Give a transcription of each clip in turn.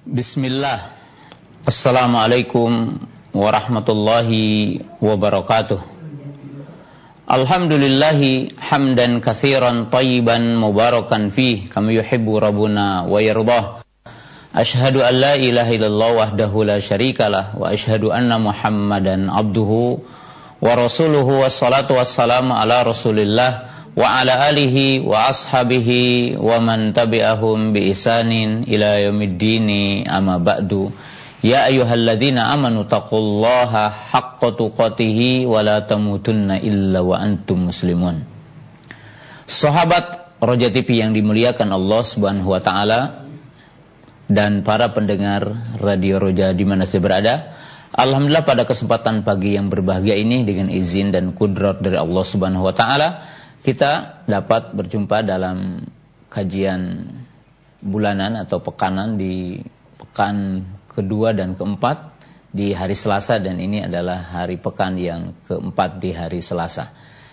Bismillah. Assalamualaikum warahmatullahi wabarakatuh. Alhamdulillahi hamdan katsiran tayyiban mubarakan fih kama yuhibbu rabbuna wa yardah. Asyhadu an la ilaha illallah wahdahu la syarikalah wa asyhadu anna Muhammadan abduhu wa rasuluhu wassalatu wassalamu ala Rasulillah wa ala alihi wa ashabihi wa man tabi'ahum bi ihsanin ila yaumiddin amma ba'du. Ya ayyuhalladzina amanu taqullaha haqqa tuqatih wa la tamutunna illa wa antum muslimun. Sahabat Roja TV yang dimuliakan Allah Subhanahu wa taala dan para pendengar Radio Roja di mana saja berada, alhamdulillah pada kesempatan pagi yang berbahagia ini dengan izin dan kudrat dari Allah Subhanahu wa taala kita dapat berjumpa dalam kajian bulanan atau pekanan di pekan kedua dan keempat di hari Selasa, dan ini adalah hari pekan yang keempat di hari Selasa.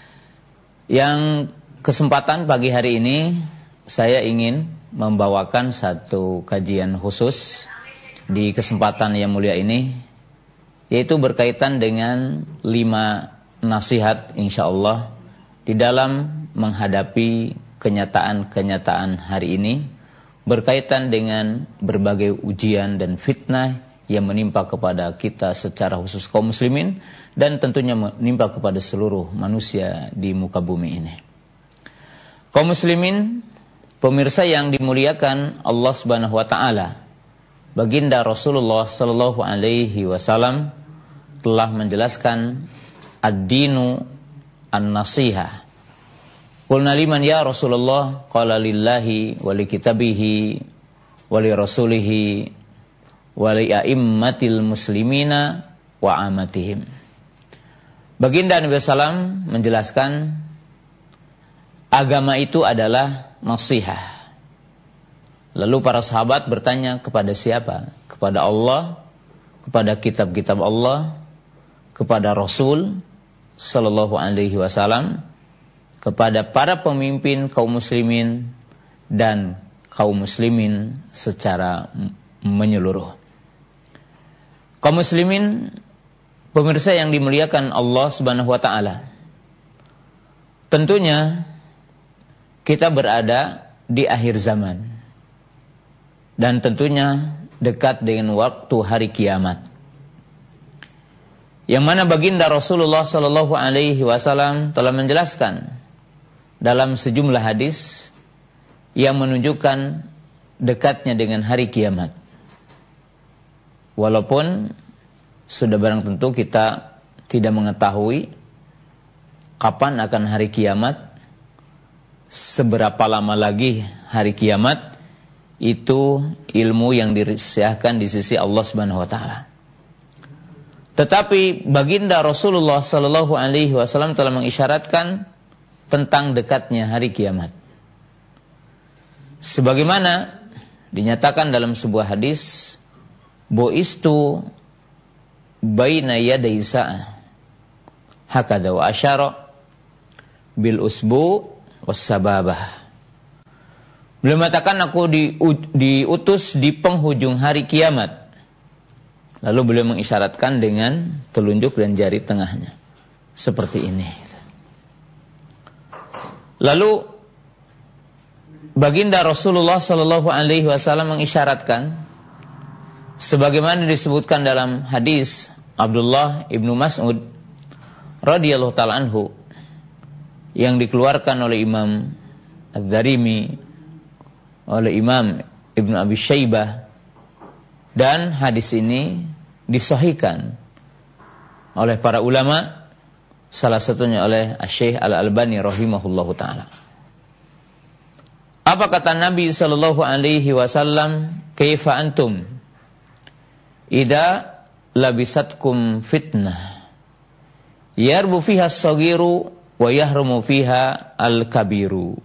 Yang kesempatan pagi hari ini saya ingin membawakan satu kajian khusus di kesempatan yang mulia ini, yaitu berkaitan dengan 5 nasihat insyaallah di dalam menghadapi kenyataan-kenyataan hari ini berkaitan dengan berbagai ujian dan fitnah yang menimpa kepada kita secara khusus kaum muslimin dan tentunya menimpa kepada seluruh manusia di muka bumi ini. Kaum muslimin, pemirsa yang dimuliakan Allah Subhanahu wa taala, baginda Rasulullah sallallahu alaihi wasallam telah menjelaskan ad-dinu an-nasihah. Qulna liman ya Rasulullah? Qala lillahi wa li kitabihi wa li rasulihi wa li a'immatil muslimina wa amatihim. Baginda Nabi sallam menjelaskan agama itu adalah nasihah. Lalu para sahabat bertanya, kepada siapa? Kepada Allah, kepada kitab-kitab Allah, kepada Rasul sallallahu alaihi wasallam, kepada para pemimpin kaum muslimin dan kaum muslimin secara menyeluruh. Kaum muslimin, pemirsa yang dimuliakan Allah Subhanahu wa taala, tentunya kita berada di akhir zaman dan tentunya dekat dengan waktu hari kiamat, yang mana baginda Rasulullah sallallahu alaihi wasallam telah menjelaskan dalam sejumlah hadis yang menunjukkan dekatnya dengan hari kiamat. Walaupun sudah barang tentu kita tidak mengetahui kapan akan hari kiamat, seberapa lama lagi hari kiamat, itu ilmu yang dirahasiakan di sisi Allah Subhanahu wa taala. Tetapi baginda Rasulullah sallallahu alaihi wasallam telah mengisyaratkan tentang dekatnya hari kiamat. Sebagaimana dinyatakan dalam sebuah hadis, bu'istu baina yaday sa'ah hakada wa asyara bil usbu was sababah. Beliau mengatakan, aku diutus di penghujung hari kiamat. Lalu beliau mengisyaratkan dengan telunjuk dan jari tengahnya. Seperti ini. Lalu baginda Rasulullah sallallahu alaihi wasallam mengisyaratkan sebagaimana disebutkan dalam hadis Abdullah ibnu Mas'ud radhiyallahu taala anhu yang dikeluarkan oleh Imam Adz-Dzarimi, oleh Imam Ibnu Abi Syaibah, dan hadis ini disahihkan oleh para ulama, salah satunya oleh Syekh Al-Albani rahimahullahu taala. Apa kata Nabi sallallahu alaihi wasallam? Kaifa antum idza labisatkum fitnah yarbu fiha as-saghiru wa yahrumu fiha al-kabiru.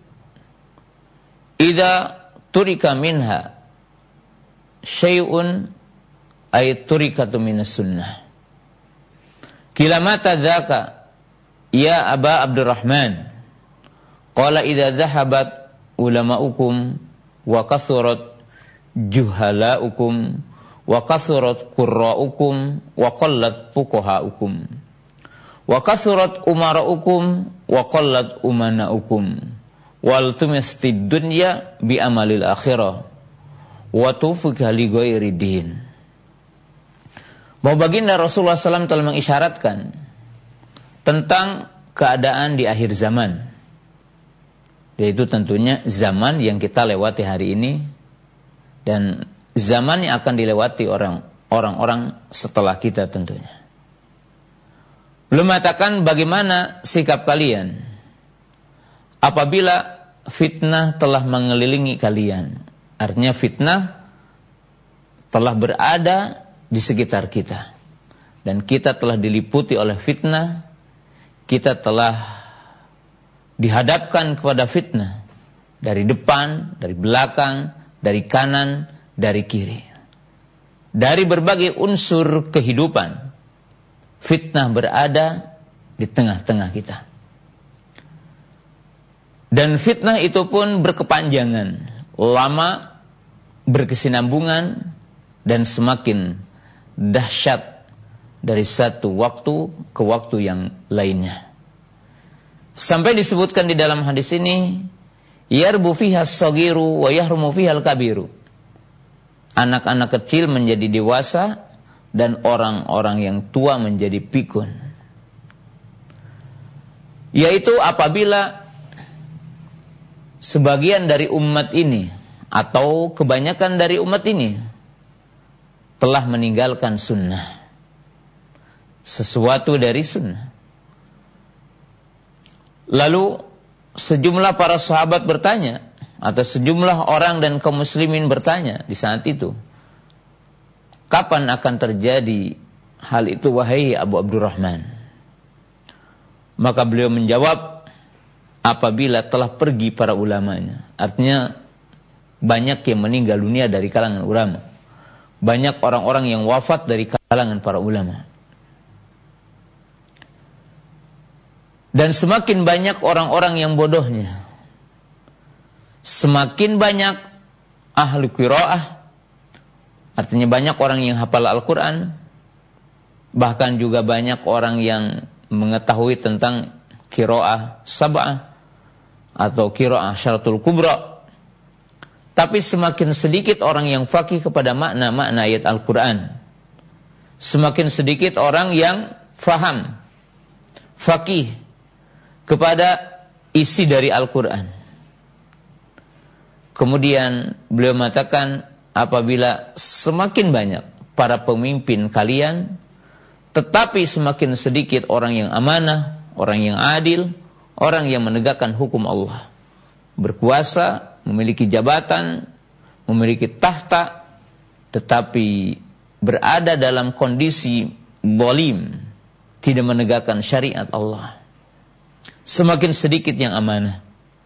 Idza turika minha syai'un ay turikatu minas sunnah. Kila mata dzaka ya Aba Abdurrahman? Qala idza dhahabat ulama'ukum wa kathurat juhalaukum wa kathurat qurra'ukum wa qallat fuqahaukum wa kathurat umaraukum wa qallat umanaukum wal tumistid dunya bi amalil akhirah wa tufiqa li ghairi din. Bahwa baginda Rasulullah SAW telah mengisyaratkan tentang keadaan di akhir zaman, yaitu tentunya zaman yang kita lewati hari ini dan zaman yang akan dilewati orang-orang setelah kita tentunya. Belum mengatakan bagaimana sikap kalian apabila fitnah telah mengelilingi kalian. Artinya fitnah telah berada di sekitar kita dan kita telah diliputi oleh fitnah, kita telah dihadapkan kepada fitnah dari depan, dari belakang, dari kanan, dari kiri. Dari berbagai unsur kehidupan, fitnah berada di tengah-tengah kita. Dan fitnah itu pun berkepanjangan, lama, berkesinambungan, dan semakin dahsyat dari satu waktu ke waktu yang lainnya. Sampai disebutkan di dalam hadis ini, yarbu fiha as-saghiru wa yahrumu fiha al-kabiru. Anak-anak kecil menjadi dewasa dan orang-orang yang tua menjadi pikun. Yaitu apabila sebagian dari umat ini atau kebanyakan dari umat ini telah meninggalkan sunnah, sesuatu dari sunnah. Lalu sejumlah para sahabat bertanya, atau sejumlah orang dan kaum muslimin bertanya di saat itu, kapan akan terjadi hal itu wahai Abu Abdurrahman? Maka beliau menjawab, apabila telah pergi para ulamanya. Artinya banyak yang meninggal dunia dari kalangan ulama, banyak orang-orang yang wafat dari kalangan para ulama. Dan semakin banyak orang-orang yang bodohnya, semakin banyak ahli qiraah, artinya banyak orang yang hafal Al-Quran, bahkan juga banyak orang yang mengetahui tentang qiraah sab'ah atau qiraah syaratul kubra. Tapi semakin sedikit orang yang faqih kepada makna-makna ayat Al-Quran. Semakin sedikit orang yang faham, faqih kepada isi dari Al-Quran. Kemudian beliau mengatakan, apabila semakin banyak para pemimpin kalian, tetapi semakin sedikit orang yang amanah, orang yang adil, orang yang menegakkan hukum Allah, berkuasa, memiliki jabatan, memiliki tahta, tetapi berada dalam kondisi zalim, tidak menegakkan syariat Allah. Semakin sedikit yang amanah.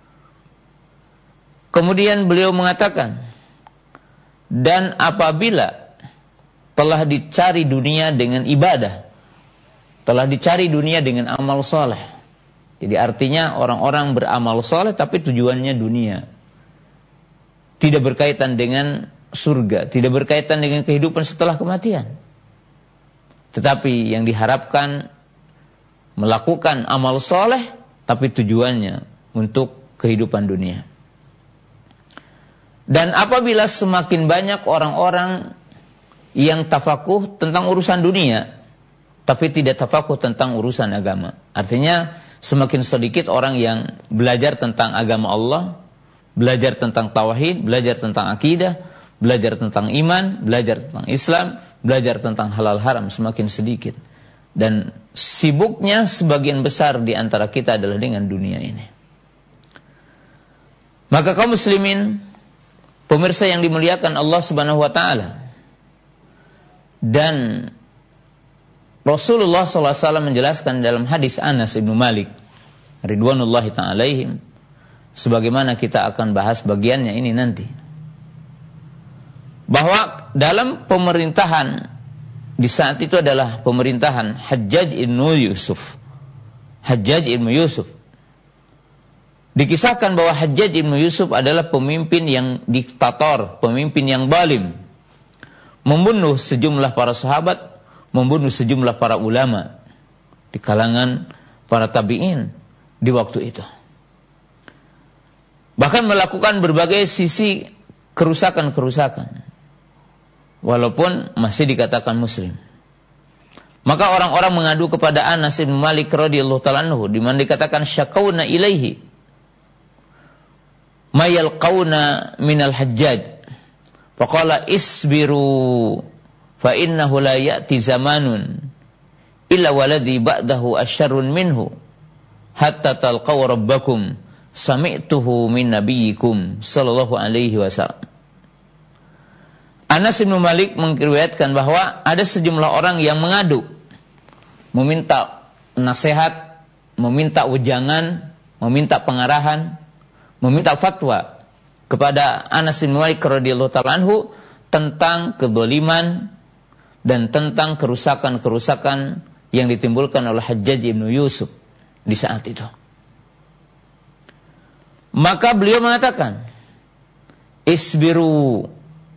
Kemudian beliau mengatakan, dan apabila telah dicari dunia dengan ibadah, telah dicari dunia dengan amal soleh. Jadi artinya orang-orang beramal soleh tapi tujuannya dunia, tidak berkaitan dengan surga, tidak berkaitan dengan kehidupan setelah kematian. Tetapi yang diharapkan melakukan amal soleh, tapi tujuannya untuk kehidupan dunia. Dan apabila semakin banyak orang-orang yang tafakuh tentang urusan dunia, tapi tidak tafakuh tentang urusan agama. Artinya semakin sedikit orang yang belajar tentang agama Allah, belajar tentang tauhid, belajar tentang akidah, belajar tentang iman, belajar tentang Islam, belajar tentang halal haram, semakin sedikit. Dan sibuknya sebagian besar di antara kita adalah dengan dunia ini. Maka kaum muslimin, pemirsa yang dimuliakan Allah Subhanahu wa taala, dan Rasulullah SAW menjelaskan dalam hadis Anas bin Malik ridwanullahi ta'ala alaihim, sebagaimana kita akan bahas bagiannya ini nanti, bahwa dalam pemerintahan di saat itu adalah pemerintahan Hajjaj ibn Yusuf. Hajjaj ibn Yusuf Dikisahkan bahwa Hajjaj ibn Yusuf adalah pemimpin yang diktator, pemimpin yang zalim. Membunuh sejumlah para sahabat, membunuh sejumlah para ulama di kalangan para tabi'in di waktu itu. Bahkan melakukan berbagai sisi kerusakan-kerusakan. Walaupun masih dikatakan muslim. Maka orang-orang mengadu kepada Anas bin Malik radhiyallahu ta'ala anhu, di mana dikatakan syaqauna ilaihi ma yalqauna minal Hajjaj. Faqala isbiru fa innahu la ya'ti zamanun illa waladhi ba'dahu asyarrun minhu hatta talqaw rabbakum sami'tuhu min nabiyyikum sallallahu alaihi wasallam. Anas bin Malik meriwayatkan bahwa ada sejumlah orang yang mengadu, meminta nasihat, meminta ujangan, meminta pengarahan, meminta fatwa kepada Anas bin Malik radhiyallahu ta'ala anhu tentang kezaliman dan tentang kerusakan-kerusakan yang ditimbulkan oleh Hajjaj ibn Yusuf di saat itu. Maka beliau mengatakan, isbiru,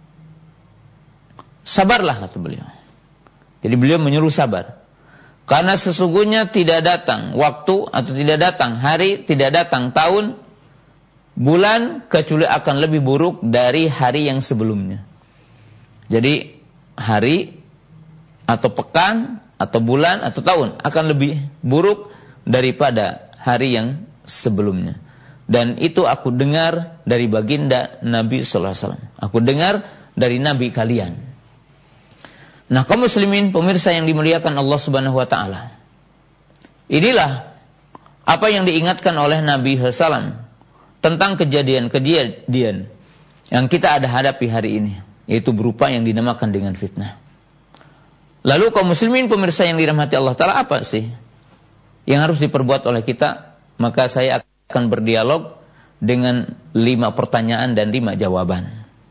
sabarlah, kata beliau. Jadi beliau menyuruh sabar. Karena sesungguhnya tidak datang waktu atau tidak datang hari, tidak datang tahun, bulan, kecuali akan lebih buruk dari hari yang sebelumnya. Jadi hari atau pekan atau bulan atau tahun akan lebih buruk daripada hari yang sebelumnya. Dan itu aku dengar dari baginda Nabi sallallahu alaihi wasallam. Aku dengar dari Nabi kalian. Nah, kaum muslimin pemirsa yang dimuliakan Allah Subhanahu wa taala. Inilah apa yang diingatkan oleh Nabi sallallahu alaihi wasallam tentang kejadian-kejadian yang kita ada hadapi hari ini, yaitu berupa yang dinamakan dengan fitnah. Lalu kaum muslimin pemirsa yang dirahmati Allah taala, apa sih yang harus diperbuat oleh kita? Maka saya akan berdialog dengan 5 pertanyaan dan 5 jawaban.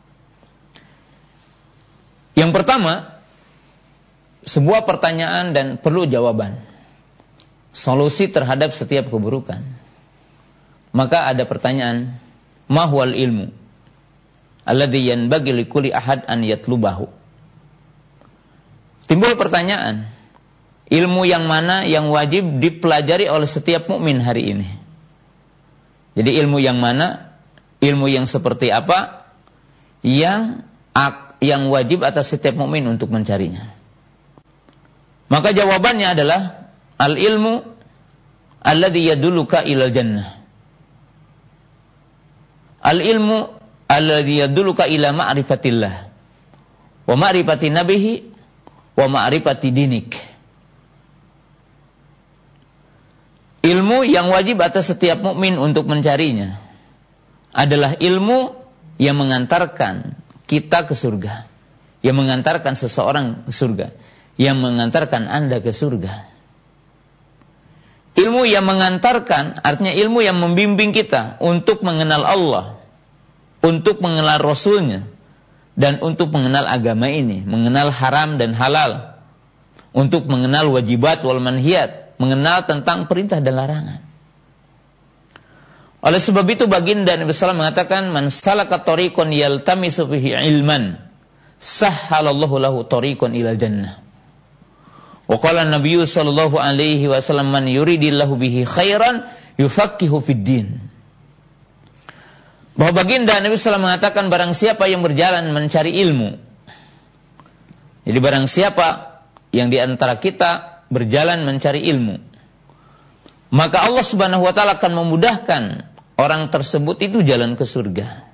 Yang pertama, sebuah pertanyaan dan perlu jawaban. Solusi terhadap setiap keburukan. Maka ada pertanyaan, ma huwal ilmu alladzi yanbaghi likulli ahad an yatlubahu. Timbul pertanyaan, ilmu yang mana yang wajib dipelajari oleh setiap mukmin hari ini? Jadi ilmu yang mana, ilmu yang seperti apa yang wajib atas setiap mukmin untuk mencarinya? Maka jawabannya adalah al-ilmu alladzi yadulluka ilal jannah. Al-ilmu alladzi yadulluka ila ma'rifatillah wa ma'rifati nabihi wa ma'rifati dinik. Ilmu yang wajib atas setiap mukmin untuk mencarinya adalah ilmu yang mengantarkan kita ke surga, yang mengantarkan seseorang ke surga, yang mengantarkan Anda ke surga. Ilmu yang mengantarkan artinya ilmu yang membimbing kita untuk mengenal Allah, untuk mengenal Rasulnya, dan untuk mengenal agama ini, mengenal haram dan halal, untuk mengenal wajibat wal manhiyat, mengenal tentang perintah dan larangan. Oleh sebab itu baginda Nabi sallallahu alaihi wasallam mengatakan, man salaka tariqan yaltamisu fihi ilman sahhalallahu lahu tariqan ilal jannah. Wa qala an-nabiy sallallahu alaihi wasallam, man yuridillahu bihi khairan yufaqihu fid din. Bahwa baginda Nabi sallallahu alaihi wasallam mengatakan, barang siapa yang berjalan mencari ilmu. Jadi barang siapa yang di antara kita berjalan mencari ilmu, maka Allah Subhanahu wa taala akan memudahkan orang tersebut itu jalan ke surga.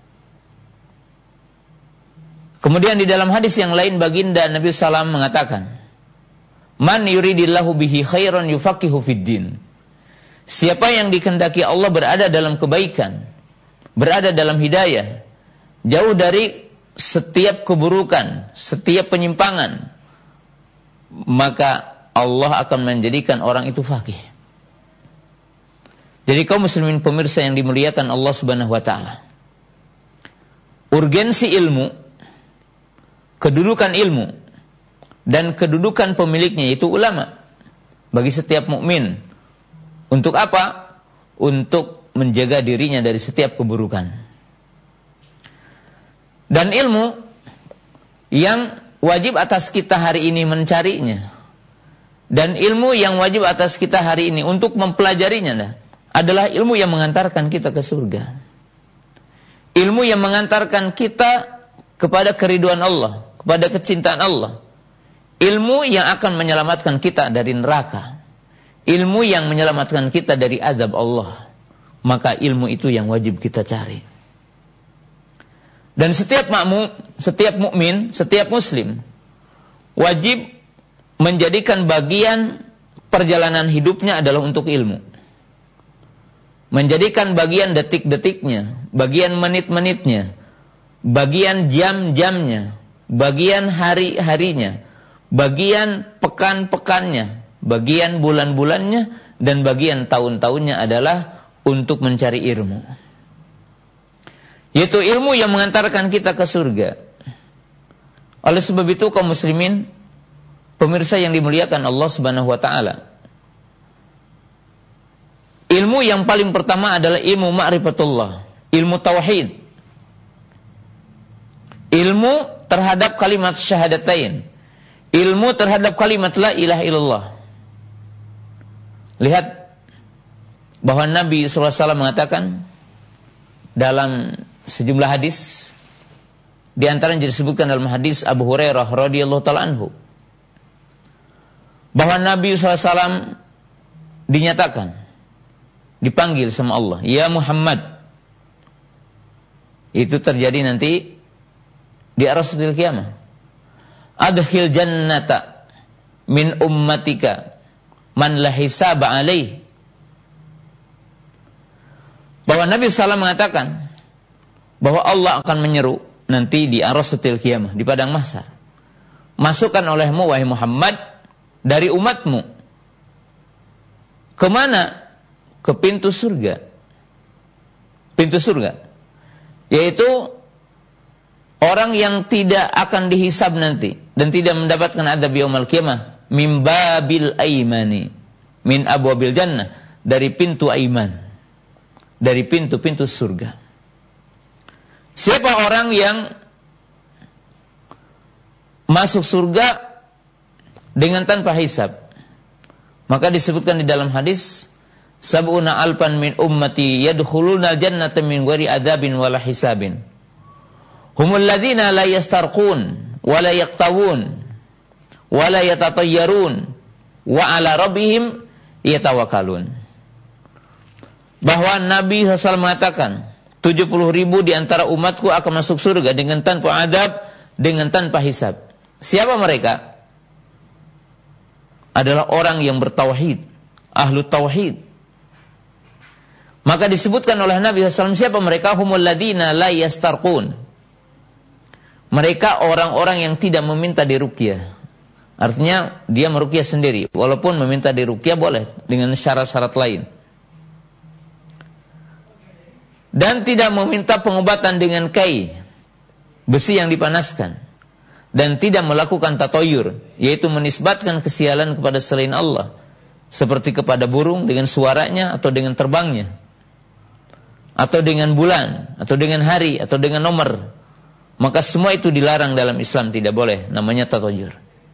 Kemudian di dalam hadis yang lain baginda Nabi sallallahu alaihi wasallam mengatakan, man yuridillahu bihi khairan yufaqihu fid din. Siapa yang dikehendaki Allah berada dalam kebaikan, berada dalam hidayah, jauh dari setiap keburukan, setiap penyimpangan, maka Allah akan menjadikan orang itu faqih. Jadi kaum muslimin pemirsa yang dimuliakan Allah Subhanahu wa taala, urgensi ilmu, kedudukan ilmu dan kedudukan pemiliknya yaitu ulama bagi setiap mukmin. Untuk apa? Untuk menjaga dirinya dari setiap keburukan. Dan ilmu yang wajib atas kita hari ini mencarinya, dan ilmu yang wajib atas kita hari ini untuk mempelajarinya adalah ilmu yang mengantarkan kita ke surga. Ilmu yang mengantarkan kita kepada keriduan Allah, kepada kecintaan Allah. Ilmu yang akan menyelamatkan kita dari neraka. Ilmu yang menyelamatkan kita dari azab Allah. Maka ilmu itu yang wajib kita cari. Dan setiap mukmin, setiap muslim wajib menjadikan bagian perjalanan hidupnya adalah untuk ilmu. Menjadikan bagian detik-detiknya, bagian menit-menitnya, bagian jam-jamnya, bagian hari-harinya, bagian pekan-pekannya, bagian bulan-bulannya, dan bagian tahun-tahunnya adalah untuk mencari ilmu. Yaitu ilmu yang mengantarkan kita ke surga. Oleh sebab itu kaum muslimin, pemirsa yang dimuliakan Allah Subhanahu wa taala, ilmu yang paling pertama adalah ilmu ma'rifatullah, ilmu tauhid. Ilmu terhadap kalimat syahadatain, ilmu terhadap kalimat la ilaha illallah. Lihat bahwa Nabi SAW mengatakan dalam sejumlah hadis, di antara yang disebutkan dalam hadis Abu Hurairah radhiyallahu taala anhu, bahwa Nabi SAW dinyatakan, dipanggil sama Allah, ya Muhammad. Itu terjadi nanti di Rasul Qiyamah. Adkhil jannata min ummatika man la hisaba alaih. Bahwa Nabi SAW mengatakan bahwa Allah akan menyeru nanti di Rasul Qiyamah, di padang mahsyar, masukkan olehmu wahai Muhammad dari umatmu. Kemana? Ke pintu surga. Pintu surga, yaitu orang yang tidak akan dihisab nanti dan tidak mendapatkan adab yaumul qiyamah, min babil aimani min abwabil jannah, dari pintu aiman, dari pintu-pintu surga. Siapa orang yang masuk surga dengan tanpa hisab? Maka disebutkan di dalam hadis, sab'una alfan min ummati yadkhuluna al-jannata min ghairi adabin wala hisabin. Humul ladzina la yastarqun wa la yaqtawun wa la yatatayyarun wa ala rabbihim yatawakkalun. Bahwa Nabi SAW mengatakan 70.000 di antara umatku akan masuk surga dengan tanpa adab, dengan tanpa hisab. Siapa mereka? Adalah orang yang bertauhid, ahlu tauhid. Maka disebutkan oleh Nabi SAW, siapa mereka? Humul ladina la yastarqun. Mereka orang-orang yang tidak meminta diruqyah. Artinya dia meruqyah sendiri, walaupun meminta diruqyah boleh dengan syarat-syarat lain. Dan tidak meminta pengobatan dengan kai, besi yang dipanaskan, dan tidak melakukan tatoyur, yaitu menisbatkan kesialan kepada selain Allah, seperti kepada burung dengan suaranya atau dengan terbangnya, atau dengan bulan, atau dengan hari, atau dengan nomor. Maka semua itu dilarang dalam Islam, tidak boleh, namanya tatoyur.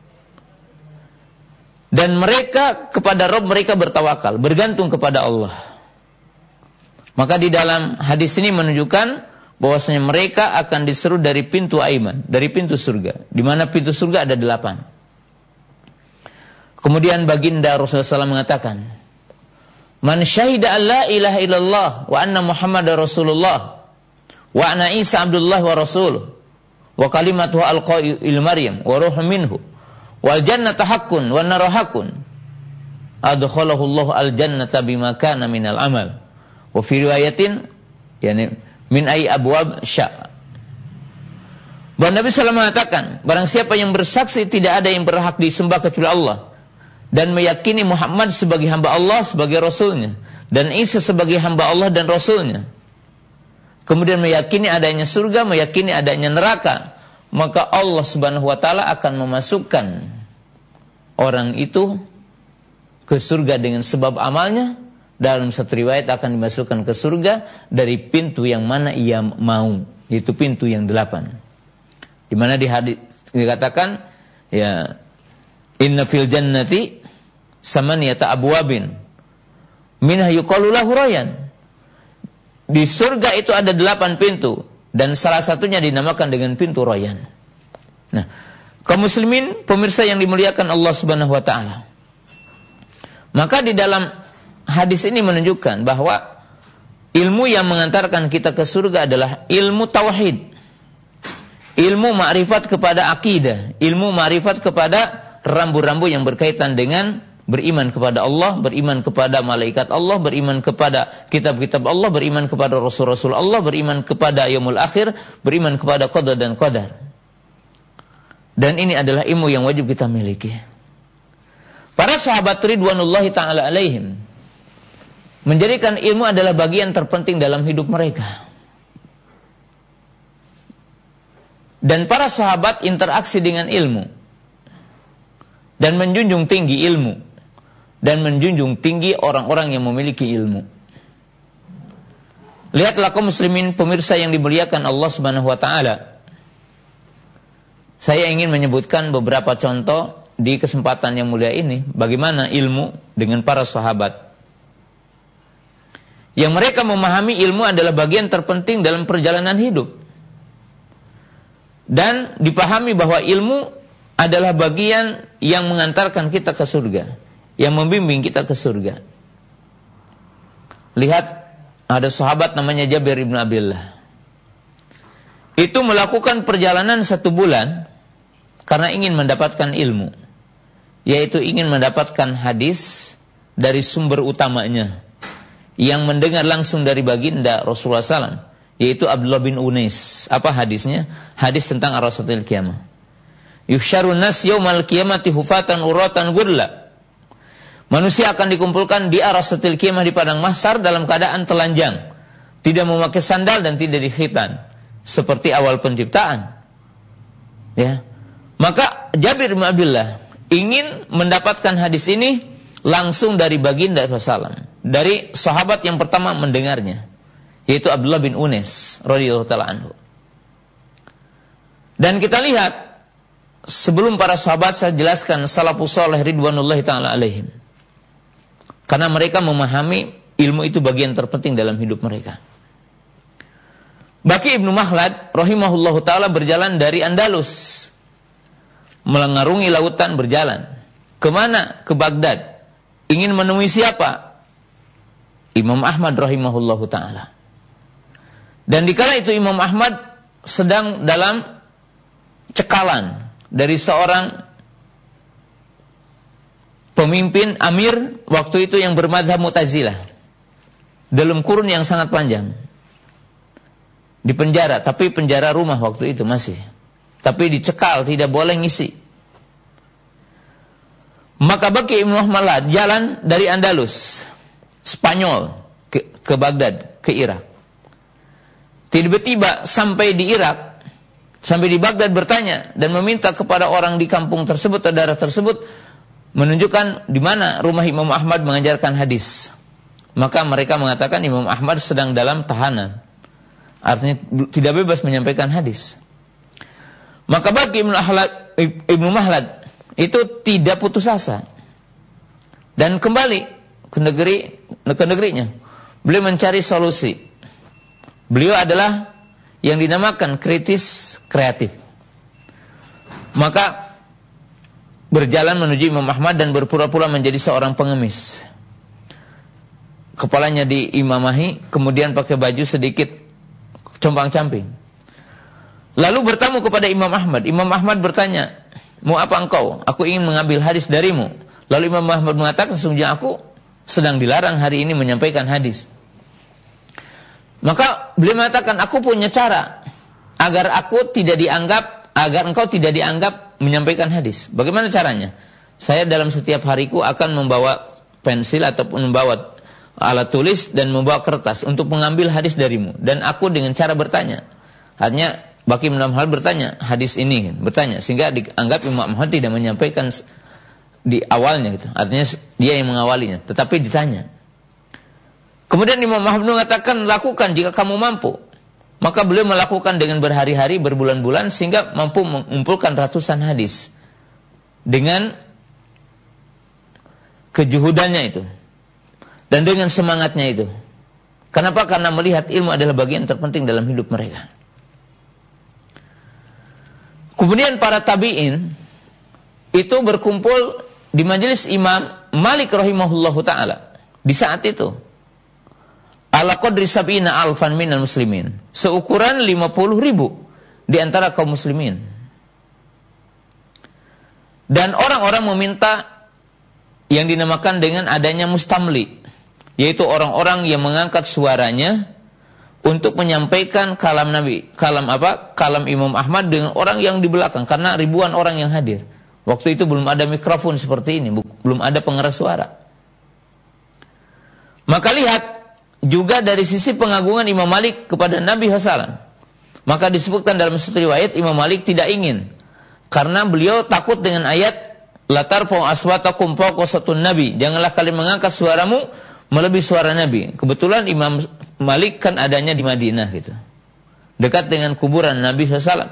Dan mereka kepada Rabb mereka bertawakal, bergantung kepada Allah. Maka di dalam hadis ini menunjukkan bahwasanya mereka akan diseru dari pintu aiman, dari pintu surga, di mana pintu surga ada 8. Kemudian baginda Rasulullah SAW mengatakan, man syahida an la ilaha illallah wa anna Muhammadar Rasulullah wa anna Isa Abdullah wa Rasuluh wa kalimatuhu alqa'il Maryam wa ruhun minhu wal jannata haqqun wan naru haqqun adkhalahu Allah al jannata bima kana minal amal. Wa fi riwayatin yani min ay abwab sya'. Bahwa Nabi SAW mengatakan, barang siapa yang bersaksi tidak ada yang berhak disembah kecuali Allah, dan meyakini Muhammad sebagai hamba Allah, sebagai Rasulnya, dan Isa sebagai hamba Allah dan Rasulnya, kemudian meyakini adanya surga, meyakini adanya neraka, maka Allah Subhanahu wa ta'ala akan memasukkan orang itu ke surga dengan sebab amalnya, dalam satu riwayat akan dimasukkan ke surga dari pintu yang mana ia mau, yaitu pintu yang 8. Di mana di hadis dikatakan, ya, inna fil jannati samaniyata abwabin minha yuqalu lahu rayyan. Di surga itu ada 8 pintu dan salah satunya dinamakan dengan pintu Rayyan. Nah, kaum muslimin pemirsa yang dimuliakan Allah Subhanahu wa taala. Maka di dalam hadis ini menunjukkan bahwa ilmu yang mengantarkan kita ke surga adalah ilmu tauhid. Ilmu ma'rifat kepada akidah, ilmu ma'rifat kepada rambu-rambu yang berkaitan dengan beriman kepada Allah, beriman kepada malaikat Allah, beriman kepada kitab-kitab Allah, beriman kepada rasul-rasul Allah, beriman kepada yaumul akhir, beriman kepada qada dan qadar. Dan ini adalah ilmu yang wajib kita miliki. Para sahabat ridwanullahi ta'ala alaihim menjadikan ilmu adalah bagian terpenting dalam hidup mereka. Dan para sahabat interaksi dengan ilmu dan menjunjung tinggi ilmu dan menjunjung tinggi orang-orang yang memiliki ilmu. Lihatlah kaum muslimin pemirsa yang dimuliakan Allah Subhanahu wa taala. Saya ingin menyebutkan beberapa contoh di kesempatan yang mulia ini bagaimana ilmu dengan para sahabat. Yang mereka memahami ilmu adalah bagian terpenting dalam perjalanan hidup. Dan dipahami bahwa ilmu adalah bagian yang mengantarkan kita ke surga, yang membimbing kita ke surga. Lihat, ada sahabat namanya Jabir ibn Abdullah. Itu melakukan perjalanan 1 bulan karena ingin mendapatkan ilmu, yaitu ingin mendapatkan hadis dari sumber utamanya, yang mendengar langsung dari baginda Rasulullah SAW, yaitu Abdullah bin Unais. Apa hadisnya? Hadis tentang Ar-Rasatil Qiyamah. Yuhsyarun nas yaumal qiyamati hufatan uratan gurla. Manusia akan dikumpulkan di Ar-Rasatil Qiyamah di padang mahsyar dalam keadaan telanjang, tidak memakai sandal dan tidak dikhitan, seperti awal penciptaan. Ya. Maka Jabir bin Abdullah ingin mendapatkan hadis ini langsung dari baginda Rasulullah, dari sahabat yang pertama mendengarnya, yaitu Abdullah bin Unais radhiyallahu taala anhu. Dan kita lihat, sebelum para sahabat saya jelaskan salafus saleh ridwanullahi taala alaihim. Karena mereka memahami ilmu itu bagian terpenting dalam hidup mereka. Baqi Ibnu Makhlad rahimahullahu taala berjalan dari Andalus, melengarungi lautan berjalan. Kemana? Ke Baghdad. Ingin menemui siapa? Imam Ahmad rahimahullahu taala. Dan dikala itu Imam Ahmad sedang dalam cekalan dari seorang pemimpin amir waktu itu yang bermadhab Mu'tazilah dalam kurun yang sangat panjang. Di penjara, tapi penjara rumah waktu itu masih. Tapi dicekal, tidak boleh ngisi. Maka Baqi Ibnu Makhlad jalan dari Andalus, Spanyol, ke Baghdad, ke Irak. Tiba-tiba sampai di Irak, sampai di Baghdad bertanya dan meminta kepada orang di kampung tersebut, daerah tersebut, menunjukkan di mana rumah Imam Ahmad mengajarkan hadis. Maka mereka mengatakan Imam Ahmad sedang dalam tahanan. Artinya tidak bebas menyampaikan hadis. Maka Baqi Ibnu Makhlad itu tidak putus asa dan kembali ke negerinya. Beliau mencari solusi. Beliau adalah yang dinamakan kritis kreatif. Maka berjalan menuju Imam Ahmad dan berpura-pura menjadi seorang pengemis. Kepalanya diimamahi, kemudian pakai baju sedikit compang-camping. Lalu bertamu kepada Imam Ahmad. Imam Ahmad bertanya, "Mau apa engkau? Aku ingin mengambil hadis darimu." Lalu Imam Ahmad mengatakan, "Sesungguhnya aku sedang dilarang hari ini menyampaikan hadis." Maka beliau mengatakan, "Aku punya cara agar engkau tidak dianggap menyampaikan hadis." Bagaimana caranya? Saya dalam setiap hariku akan membawa pensil ataupun membawa alat tulis dan membawa kertas untuk mengambil hadis darimu. Dan aku dengan cara bertanya. Artinya Baqi Ibnu Makhlad bertanya hadis ini, bertanya sehingga dianggap Imam Ahmad tidak menyampaikan di awalnya gitu. Artinya dia yang mengawalinya, tetapi ditanya. Kemudian Imam Ahmad mengatakan, lakukan jika kamu mampu. Maka beliau melakukan dengan berhari-hari, berbulan-bulan, sehingga mampu mengumpulkan ratusan hadis. Dengan kejuhudannya itu. Dan dengan semangatnya itu. Kenapa? Karena melihat ilmu adalah bagian terpenting dalam hidup mereka. Kemudian para tabi'in itu berkumpul di majelis Imam Malik rahimahullahu ta'ala. Di saat itu. Ala qadri sab'ina alfan minal muslimin. Seukuran 50.000 di antara kaum muslimin. Dan orang-orang meminta yang dinamakan dengan adanya mustamli. Yaitu orang-orang yang mengangkat suaranya untuk menyampaikan kalam Nabi. Kalam Imam Ahmad dengan orang yang di belakang. Karena ribuan orang yang hadir. Waktu itu belum ada mikrofon seperti ini. Belum ada pengeras suara. Maka lihat juga dari sisi pengagungan Imam Malik kepada Nabi SAW. Maka disebutkan dalam satu riwayat Imam Malik tidak ingin. Karena beliau takut dengan ayat la tarfa'u aswatakum fawqa sawtin Nabi. Janganlah kalian mengangkat suaramu melebihi suara Nabi. Kebetulan Imam Malik kan adanya di Madinah gitu. Dekat dengan kuburan Nabi SAW.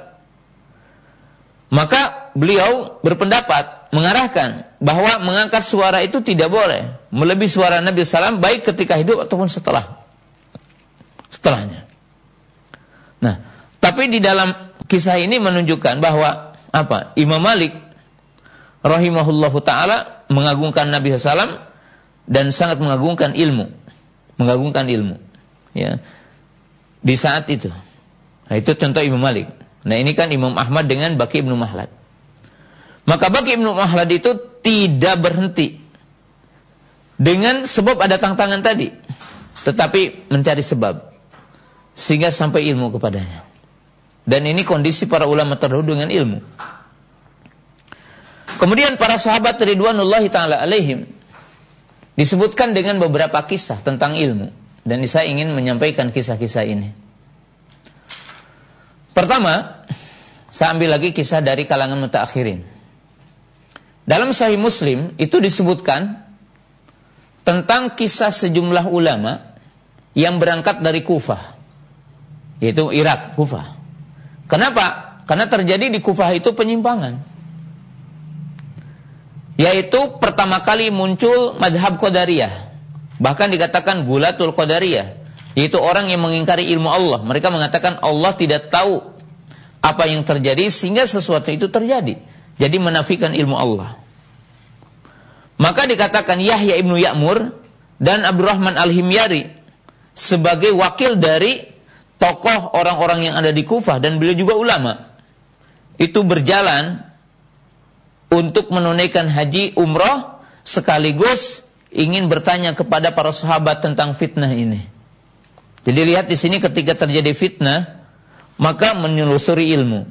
Maka beliau berpendapat mengarahkan bahwa mengangkat suara itu tidak boleh melebihi suara Nabi SAW baik ketika hidup ataupun setelahnya. Nah, tapi di dalam kisah ini menunjukkan bahwa Imam Malik rahimahullahu ta'ala mengagungkan Nabi SAW dan sangat mengagungkan ilmu. Ya. Di saat itu. Nah, itu contoh Imam Malik. Nah, ini kan Imam Ahmad dengan Baqi ibnu Makhlad. Maka Baqi ibnu Makhlad itu tidak berhenti dengan sebab ada tantangan tadi, tetapi mencari sebab sehingga sampai ilmu kepadanya. Dan ini kondisi para ulama terdahulu dengan ilmu. Kemudian para sahabat ridwanullahi ta'ala alaihim disebutkan dengan beberapa kisah tentang ilmu. Dan saya ingin menyampaikan kisah-kisah ini. Pertama, saya ambil lagi kisah dari kalangan mutaakhirin. Dalam Sahih Muslim itu disebutkan tentang kisah sejumlah ulama yang berangkat dari Kufah, yaitu Irak, Kufah. Kenapa? Karena terjadi di Kufah itu penyimpangan. Yaitu pertama kali muncul madhab Qadariyah. Bahkan dikatakan Gulatul Qadariyah. Yaitu orang yang mengingkari ilmu Allah. Mereka mengatakan Allah tidak tahu apa yang terjadi sehingga sesuatu itu terjadi. Jadi menafikan ilmu Allah. Maka dikatakan Yahya ibnu Ya'mur dan Abdurrahman al-Himyari sebagai wakil dari tokoh orang-orang yang ada di Kufah. Dan beliau juga ulama. Itu berjalan untuk menunaikan haji umrah sekaligus ingin bertanya kepada para sahabat tentang fitnah ini. Jadi lihat di sini ketika terjadi fitnah, maka menelusuri ilmu.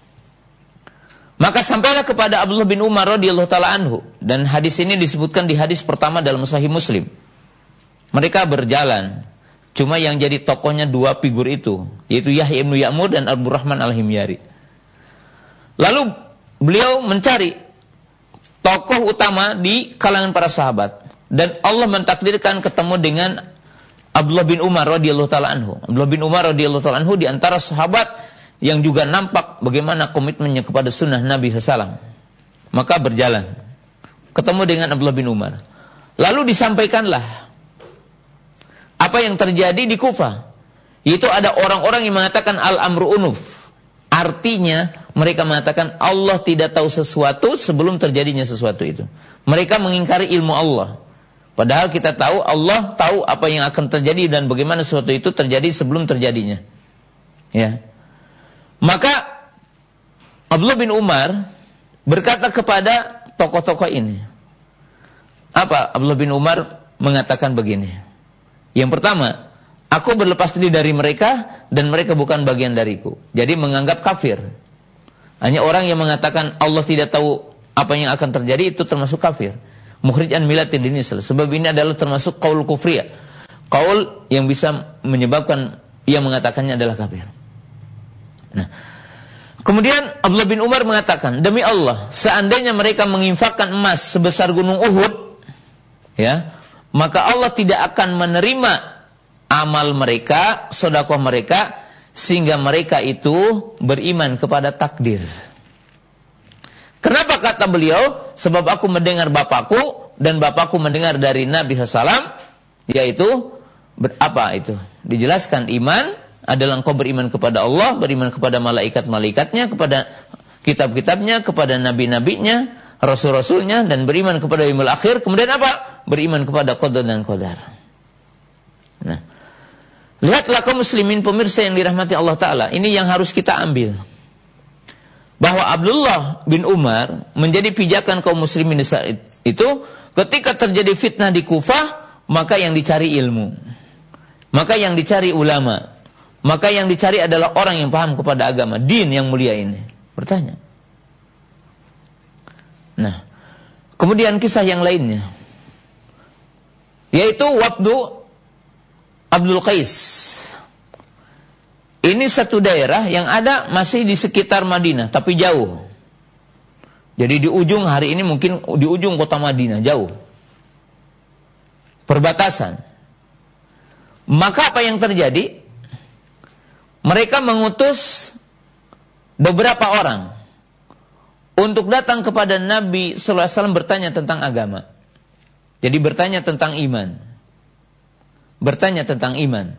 Maka sampailah kepada Abdullah bin Umar radhiyallahu taala anhu, dan hadis ini disebutkan di hadis pertama dalam Sahih Muslim. Mereka berjalan, cuma yang jadi tokohnya dua figur itu, yaitu Yahya ibnu Ya'mur dan Abdurrahman al-Himyari. Lalu beliau mencari tokoh utama di kalangan para sahabat, dan Allah mentakdirkan ketemu dengan Abdullah bin Umar radhiyallahu taala anhu. Abdullah bin Umar radhiyallahu taala anhu di antara sahabat yang juga nampak bagaimana komitmennya kepada sunnah Nabi SAW. Maka berjalan, ketemu dengan Abdullah bin Umar. Lalu disampaikanlah apa yang terjadi di Kufah. Itu ada orang-orang yang mengatakan al-amru unuf. Artinya mereka mengatakan Allah tidak tahu sesuatu sebelum terjadinya sesuatu itu. Mereka mengingkari ilmu Allah. Padahal kita tahu Allah tahu apa yang akan terjadi dan bagaimana sesuatu itu terjadi sebelum terjadinya. Ya. Maka Abdullah bin Umar berkata kepada tokoh-tokoh ini. Apa? Abdullah bin Umar mengatakan begini. Yang pertama, aku berlepas diri dari mereka dan mereka bukan bagian dariku. Jadi menganggap kafir. Hanya orang yang mengatakan Allah tidak tahu apa yang akan terjadi itu termasuk kafir. Mukhrij an millatil Islam. Sebab ini adalah termasuk qaul kufriyah. Qaul yang bisa menyebabkan yang mengatakannya adalah kafir. Nah, kemudian Abdullah bin Umar mengatakan, demi Allah, seandainya mereka menginfakkan emas sebesar gunung Uhud, ya, maka Allah tidak akan menerima amal mereka, sedekah mereka, sehingga mereka itu beriman kepada takdir. Kenapa kata beliau? Sebab aku mendengar bapakku dan bapakku mendengar dari Nabi SAW, yaitu apa itu? Dijelaskan iman adalah engkau beriman kepada Allah, beriman kepada malaikat-malaikatnya, kepada kitab-kitabnya, kepada nabi-nabinya, rasul-rasulnya, dan beriman kepada yaumil akhir. Kemudian apa? Beriman kepada qada dan qadar. Nah, lihatlah kaum muslimin pemirsa yang dirahmati Allah Ta'ala. Ini yang harus kita ambil. Bahwa Abdullah bin Umar menjadi pijakan kaum muslimin di saat itu. Ketika terjadi fitnah di Kufah, maka yang dicari ilmu. Maka yang dicari ulama. Maka yang dicari adalah orang yang paham kepada agama. Din yang mulia ini. Bertanya. Nah, kemudian kisah yang lainnya. Yaitu wafdu Abdul Qais. Ini satu daerah yang ada masih di sekitar Madinah, tapi jauh. Jadi di ujung hari ini mungkin di ujung kota Madinah, jauh. Perbatasan. Maka apa yang terjadi? Mereka mengutus beberapa orang untuk datang kepada Nabi sallallahu alaihi wasallam bertanya tentang agama. Jadi bertanya tentang iman. Bertanya tentang iman.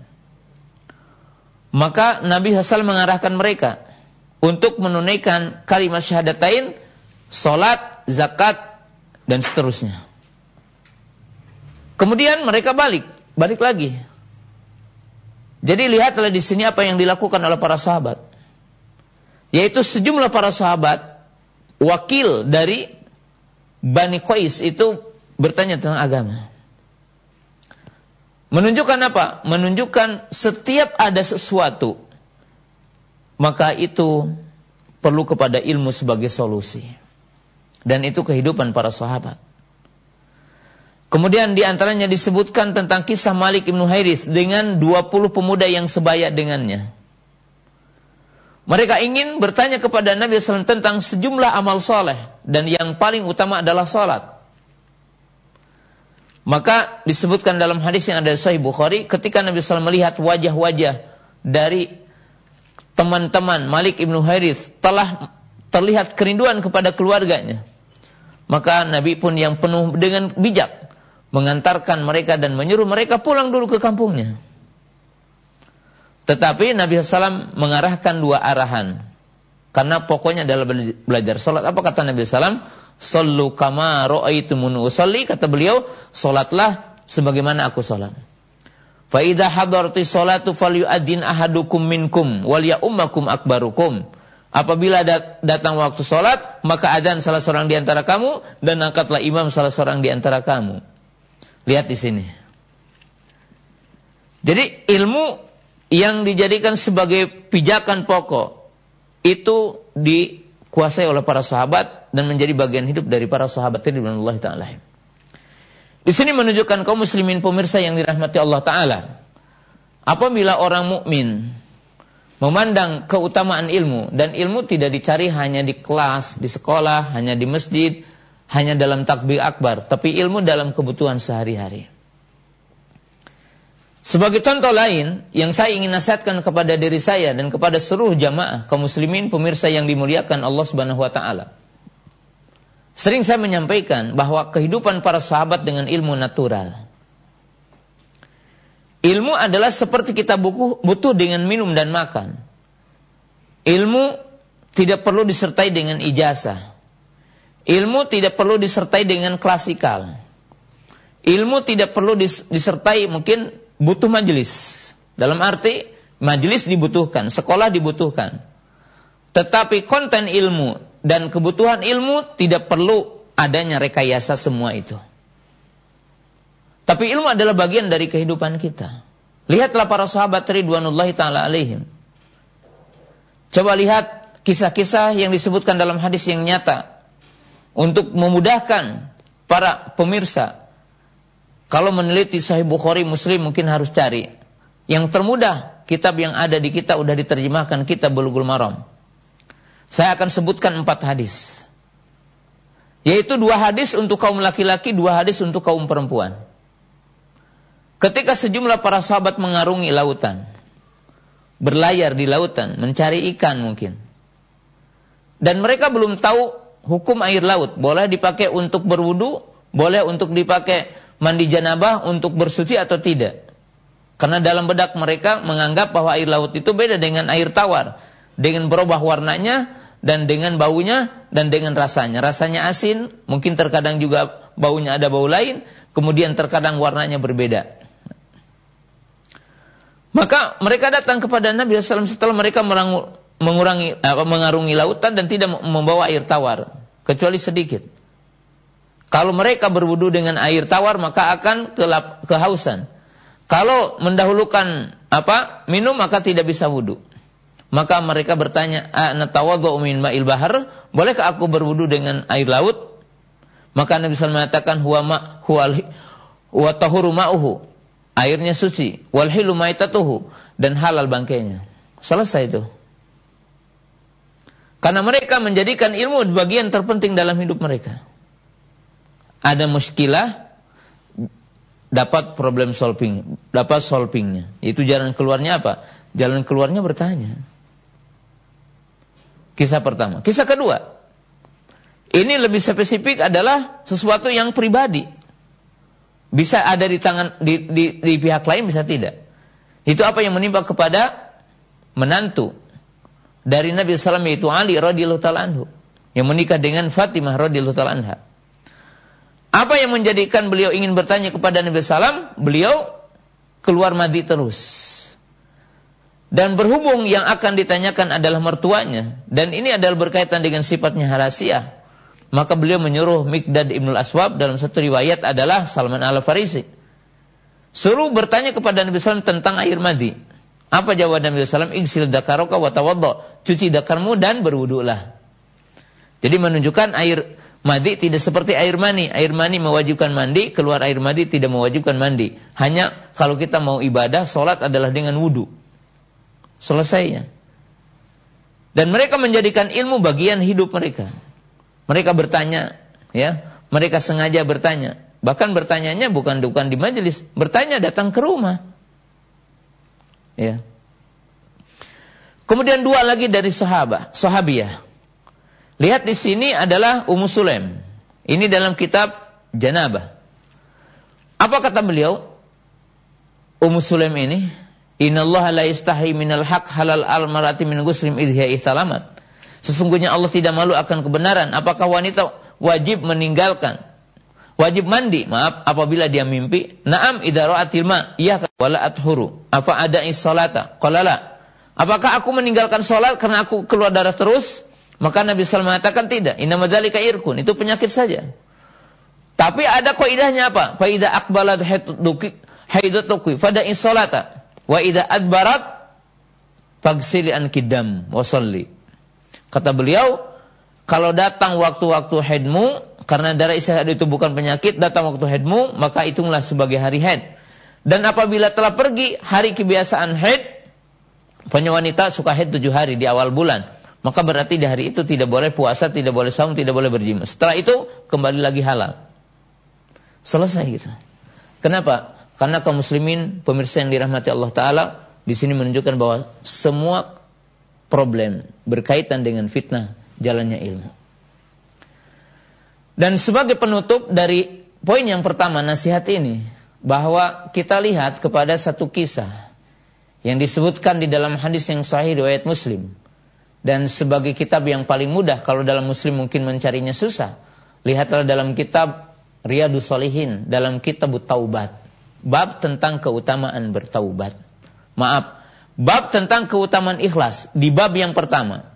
Maka Nabi SAW mengarahkan mereka untuk menunaikan kalimat syahadatain, salat, zakat, dan seterusnya. Kemudian mereka balik lagi. Jadi lihatlah di sini apa yang dilakukan oleh para sahabat. Yaitu sejumlah para sahabat wakil dari Bani Qais itu bertanya tentang agama. Menunjukkan apa? Menunjukkan setiap ada sesuatu, maka itu perlu kepada ilmu sebagai solusi. Dan itu kehidupan para sahabat. Kemudian diantaranya disebutkan tentang kisah Malik ibn Huwairits dengan 20 pemuda yang sebaya dengannya. Mereka ingin bertanya kepada Nabi SAW tentang sejumlah amal soleh. Dan yang paling utama adalah salat. Maka disebutkan dalam hadis yang ada di Sahih Bukhari, ketika Nabi SAW melihat wajah-wajah dari teman-teman Malik ibn Huwairits telah terlihat kerinduan kepada keluarganya. Maka Nabi pun yang penuh dengan bijak mengantarkan mereka dan menyuruh mereka pulang dulu ke kampungnya. Tetapi Nabi SAW mengarahkan 2 arahan. Karena pokoknya adalah belajar salat. Apa kata Nabi SAW? Sallu kama ra'aitumuni usalli, kata beliau, salatlah sebagaimana aku salat. Fa idza hadarati salatu falyu'adzin ahadukum minkum wal ya'ummakum akbarukum. Apabila datang waktu salat, maka adzan salah seorang di antara kamu dan angkatlah imam salah seorang di antara kamu. Lihat di sini. Jadi ilmu yang dijadikan sebagai pijakan pokok itu dikuasai oleh para sahabat dan menjadi bagian hidup dari para sahabat radhiyallahu taala. Di sini menunjukkan kaum muslimin pemirsa yang dirahmati Allah Taala. Apabila orang mukmin memandang keutamaan ilmu, dan ilmu tidak dicari hanya di kelas, di sekolah, hanya di masjid, hanya dalam takbir akbar, tapi ilmu dalam kebutuhan sehari-hari. Sebagai contoh lain yang saya ingin nasihatkan kepada diri saya dan kepada seluruh jamaah kaum muslimin pemirsa yang dimuliakan Allah Subhanahu wa taala. Sering saya menyampaikan bahwa kehidupan para sahabat dengan ilmu natural. Ilmu adalah seperti kita butuh dengan minum dan makan. Ilmu tidak perlu disertai dengan ijazah. Ilmu tidak perlu disertai dengan klasikal. Ilmu tidak perlu disertai mungkin butuh majelis. Dalam arti majelis dibutuhkan, sekolah dibutuhkan. Tetapi konten ilmu dan kebutuhan ilmu tidak perlu adanya rekayasa semua itu. Tapi ilmu adalah bagian dari kehidupan kita. Lihatlah para sahabat ridwanullahi ta'ala alaihim. Coba lihat kisah-kisah yang disebutkan dalam hadis yang nyata. Untuk memudahkan para pemirsa. Kalau meneliti Sahih Bukhari, Muslim mungkin harus cari. Yang termudah, kitab yang ada di kita sudah diterjemahkan, kitab Bulughul Maram. Saya akan sebutkan 4 hadis. Yaitu 2 hadis untuk kaum laki-laki, 2 hadis untuk kaum perempuan. ketika sejumlah para sahabat mengarungi lautan, berlayar di lautan, mencari ikan mungkin. Dan mereka belum tahu hukum air laut. Boleh dipakai untuk berwudu, boleh untuk dipakai mandi janabah, untuk bersuci atau tidak. Karena dalam benak mereka menganggap bahwa air laut itu beda dengan air tawar. Dengan berubah warnanya, dan dengan baunya, dan dengan rasanya. Rasanya asin, mungkin terkadang juga baunya ada bau lain, kemudian terkadang warnanya berbeda. Maka mereka datang kepada Nabi SAW setelah mereka mengarungi lautan dan tidak membawa air tawar, kecuali sedikit. Kalau mereka berwudu dengan air tawar, maka akan kehausan. Kalau mendahulukan minum, maka tidak bisa wudu. Maka mereka bertanya, "Natawaddu min ma'il bahar?" Bolehkah aku berwudu dengan air laut? Maka Nabi SAW mengatakan, huwa tahuru ma'uhu, airnya suci, wal hilu maitatuhu, dan halal bangkainya. Selesai itu. Karena mereka menjadikan ilmu bagian terpenting dalam hidup mereka. Ada muskilah, dapat problem solving, dapat solvingnya. Itu jalan keluarnya apa? Jalan keluarnya bertanya. Kisah pertama. Kisah kedua, ini lebih spesifik, adalah sesuatu yang pribadi. Bisa ada di tangan di pihak lain, bisa tidak. Itu apa yang menimpa kepada menantu dari Nabi SAW, yaitu Ali radhiyallahu ta'ala anhu, yang menikah dengan Fatimah radhiyallahu ta'ala anha. Apa yang menjadikan beliau ingin bertanya kepada Nabi SAW? Beliau keluar mandi terus. Dan berhubung yang akan ditanyakan adalah mertuanya, dan ini adalah berkaitan dengan sifatnya rahasia, maka beliau menyuruh Miqdad ibnul Aswab, dalam satu riwayat adalah Salman al-Farisi, suruh bertanya kepada Nabi SAW tentang air mandi. Apa jawaban Nabi SAW? Igsil dakaraka wa tawaddo, cuci dakarmu dan berwudulah. Jadi menunjukkan air mandi tidak seperti air mani. Air mani mewajibkan mandi, keluar air mandi tidak mewajibkan mandi. Hanya kalau kita mau ibadah, sholat adalah dengan wudu. Selesainya. Dan mereka menjadikan ilmu bagian hidup mereka. Mereka bertanya, ya, mereka sengaja bertanya. Bahkan bertanyanya bukan di majelis, bertanya datang ke rumah. Ya. Kemudian dua lagi dari sahabiyah. Lihat di sini adalah Ummu Sulaim. Ini dalam kitab Janabah. Apa kata beliau? Ummu Sulaim ini, "Innallaha la yastahi minal haq halal al-mar'ati min ghuslim idhiya ihtalamat." Sesungguhnya Allah tidak malu akan kebenaran. Apakah wanita wajib mandi, apabila dia mimpi? Na'am idza ra'atil ma, iya wala athuru. Apa ada'i sholata? Qala la. Apakah aku meninggalkan salat karena aku keluar darah terus? Maka Nabi SAW mengatakan tidak. Innama dzalika irkun, itu penyakit saja. Tapi ada kaidahnya apa? Fa idza aqbalat haidatuki fada'i sholata wa idza adbarat faghsili anki dam wa shalli. Kata beliau, kalau datang waktu-waktu haidmu, karena darah istihad itu bukan penyakit, datang waktu haidmu, maka hitunglah sebagai hari haid. Dan apabila telah pergi hari kebiasaan haid, wanita suka haid 7 hari di awal bulan, maka berarti di hari itu tidak boleh puasa, tidak boleh saum, tidak boleh berjima. Setelah itu kembali lagi halal. Selesai gitu. Kenapa? Karena kaum muslimin, pemirsa yang dirahmati Allah Ta'ala, di sini menunjukkan bahwa semua problem berkaitan dengan fitnah, jalannya ilmu. Dan sebagai penutup dari poin yang pertama nasihat ini, bahwa kita lihat kepada satu kisah yang disebutkan di dalam hadis yang sahih riwayat Muslim. Dan sebagai kitab yang paling mudah, kalau dalam Muslim mungkin mencarinya susah, lihatlah dalam kitab Riyadhus Shalihin, dalam kitab Taubat, bab tentang keutamaan bertaubat. Bab tentang keutamaan ikhlas di bab yang pertama,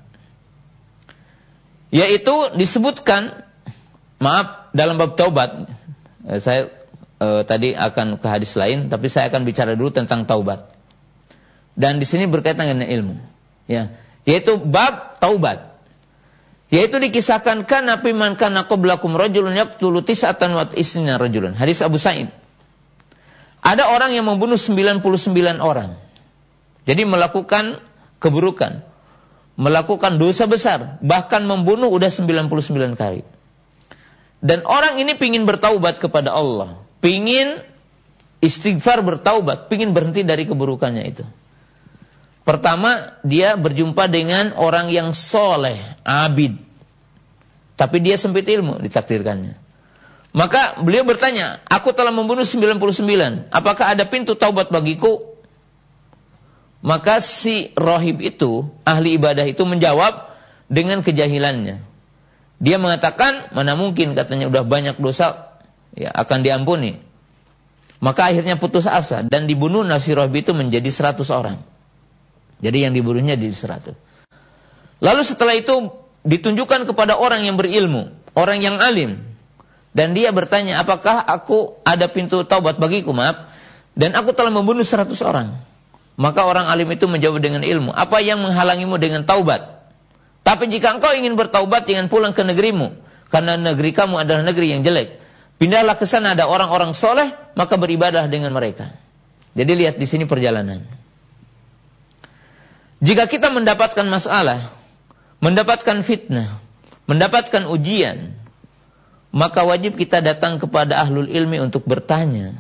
yaitu disebutkan, dalam bab taubat, saya tadi akan ke hadis lain, tapi saya akan bicara dulu tentang taubat. Dan di sini berkaitan dengan ilmu, ya, yaitu bab taubat. Yaitu dikisahkan kana man kana qablakum rajulun yaqtulu tis'atan wa tis'ina rajulun. Hadis Abu Sa'id. Ada orang yang membunuh 99 orang. Jadi melakukan keburukan, melakukan dosa besar, bahkan membunuh udah 99 kali. Dan orang ini pingin bertaubat kepada Allah, pingin istighfar, bertaubat, pingin berhenti dari keburukannya itu. Pertama, dia berjumpa dengan orang yang soleh, abid. Tapi dia sempit ilmu, ditakdirkannya. Maka beliau bertanya, aku telah membunuh 99, apakah ada pintu taubat bagiku? Maka si rohib itu, ahli ibadah itu menjawab dengan kejahilannya. Dia mengatakan, mana mungkin, katanya udah banyak dosa, ya akan diampuni. Maka akhirnya putus asa dan dibunuh si rohib itu menjadi 100 orang. Jadi yang dibunuhnya jadi 100. Lalu setelah itu ditunjukkan kepada orang yang berilmu, orang yang alim. Dan dia bertanya, apakah aku ada pintu taubat bagiku, maaf. Dan aku telah membunuh 100 orang. Maka orang alim itu menjawab dengan ilmu, apa yang menghalangimu dengan taubat? Tapi jika engkau ingin bertaubat, jangan pulang ke negerimu. Karena negeri kamu adalah negeri yang jelek. Pindahlah ke sana, ada orang-orang soleh, maka beribadah dengan mereka. Jadi lihat di sini perjalanan. Jika kita mendapatkan masalah, mendapatkan fitnah, mendapatkan ujian, maka wajib kita datang kepada ahlul ilmi untuk bertanya.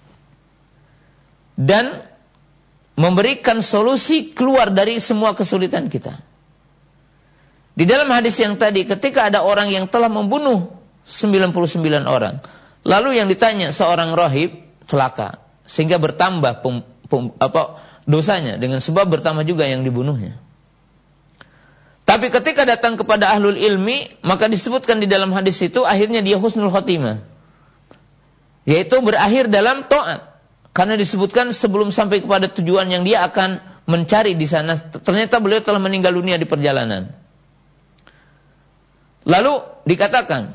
Dan memberikan solusi keluar dari semua kesulitan kita. Di dalam hadis yang tadi, ketika ada orang yang telah membunuh 99 orang, lalu yang ditanya seorang rahib, celaka, sehingga bertambah dosanya, dengan sebab bertambah juga yang dibunuhnya. Tapi ketika datang kepada ahlul ilmi, maka disebutkan di dalam hadis itu, akhirnya dia husnul khotimah, yaitu berakhir dalam taat. Karena disebutkan sebelum sampai kepada tujuan yang dia akan mencari di sana, ternyata beliau telah meninggal dunia di perjalanan. Lalu dikatakan,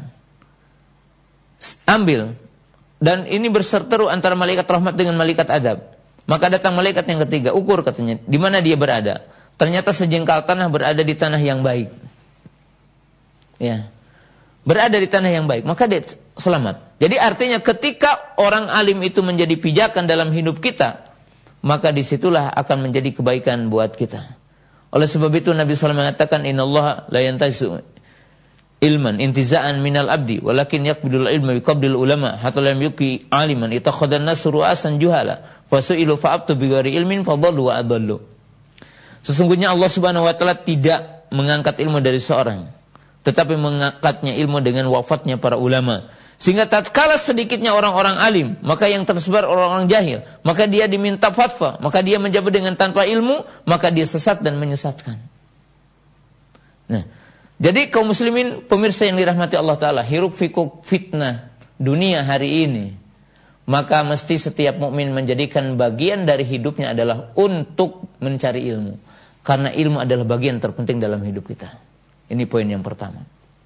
ambil, dan ini berseteru antara malaikat rahmat dengan malaikat adab. Maka datang malaikat yang ketiga, ukur katanya, di mana dia berada. Ternyata sejengkal tanah berada di tanah yang baik. Ya, berada di tanah yang baik, maka dia selamat. Jadi artinya ketika orang alim itu menjadi pijakan dalam hidup kita, maka disitulah akan menjadi kebaikan buat kita. Oleh sebab itu Nabi SAW mengatakan, innallaha la yantazu ilman intiza'an minal abdi walakin yaqbidul ilma biqabdil ulama hatta lam yuki aliman itakhadhan nasu ru'asan juhala fasu'ilu fa'abtu bighairi ilmin fadallu wa adallu. Sesungguhnya Allah Subhanahu wa taala tidak mengangkat ilmu dari seorang, tetapi mengangkatnya ilmu dengan wafatnya para ulama. Sehingga tatkala sedikitnya orang-orang alim, maka yang tersebar orang-orang jahil, maka dia diminta fatwa, maka dia menjawab dengan tanpa ilmu, maka dia sesat dan menyesatkan. Nah, jadi kaum muslimin pemirsa yang dirahmati Allah Ta'ala, hiruk fikuk fitnah dunia hari ini, maka mesti setiap mukmin menjadikan bagian dari hidupnya adalah untuk mencari ilmu. Karena ilmu adalah bagian terpenting dalam hidup kita. Ini poin yang pertama.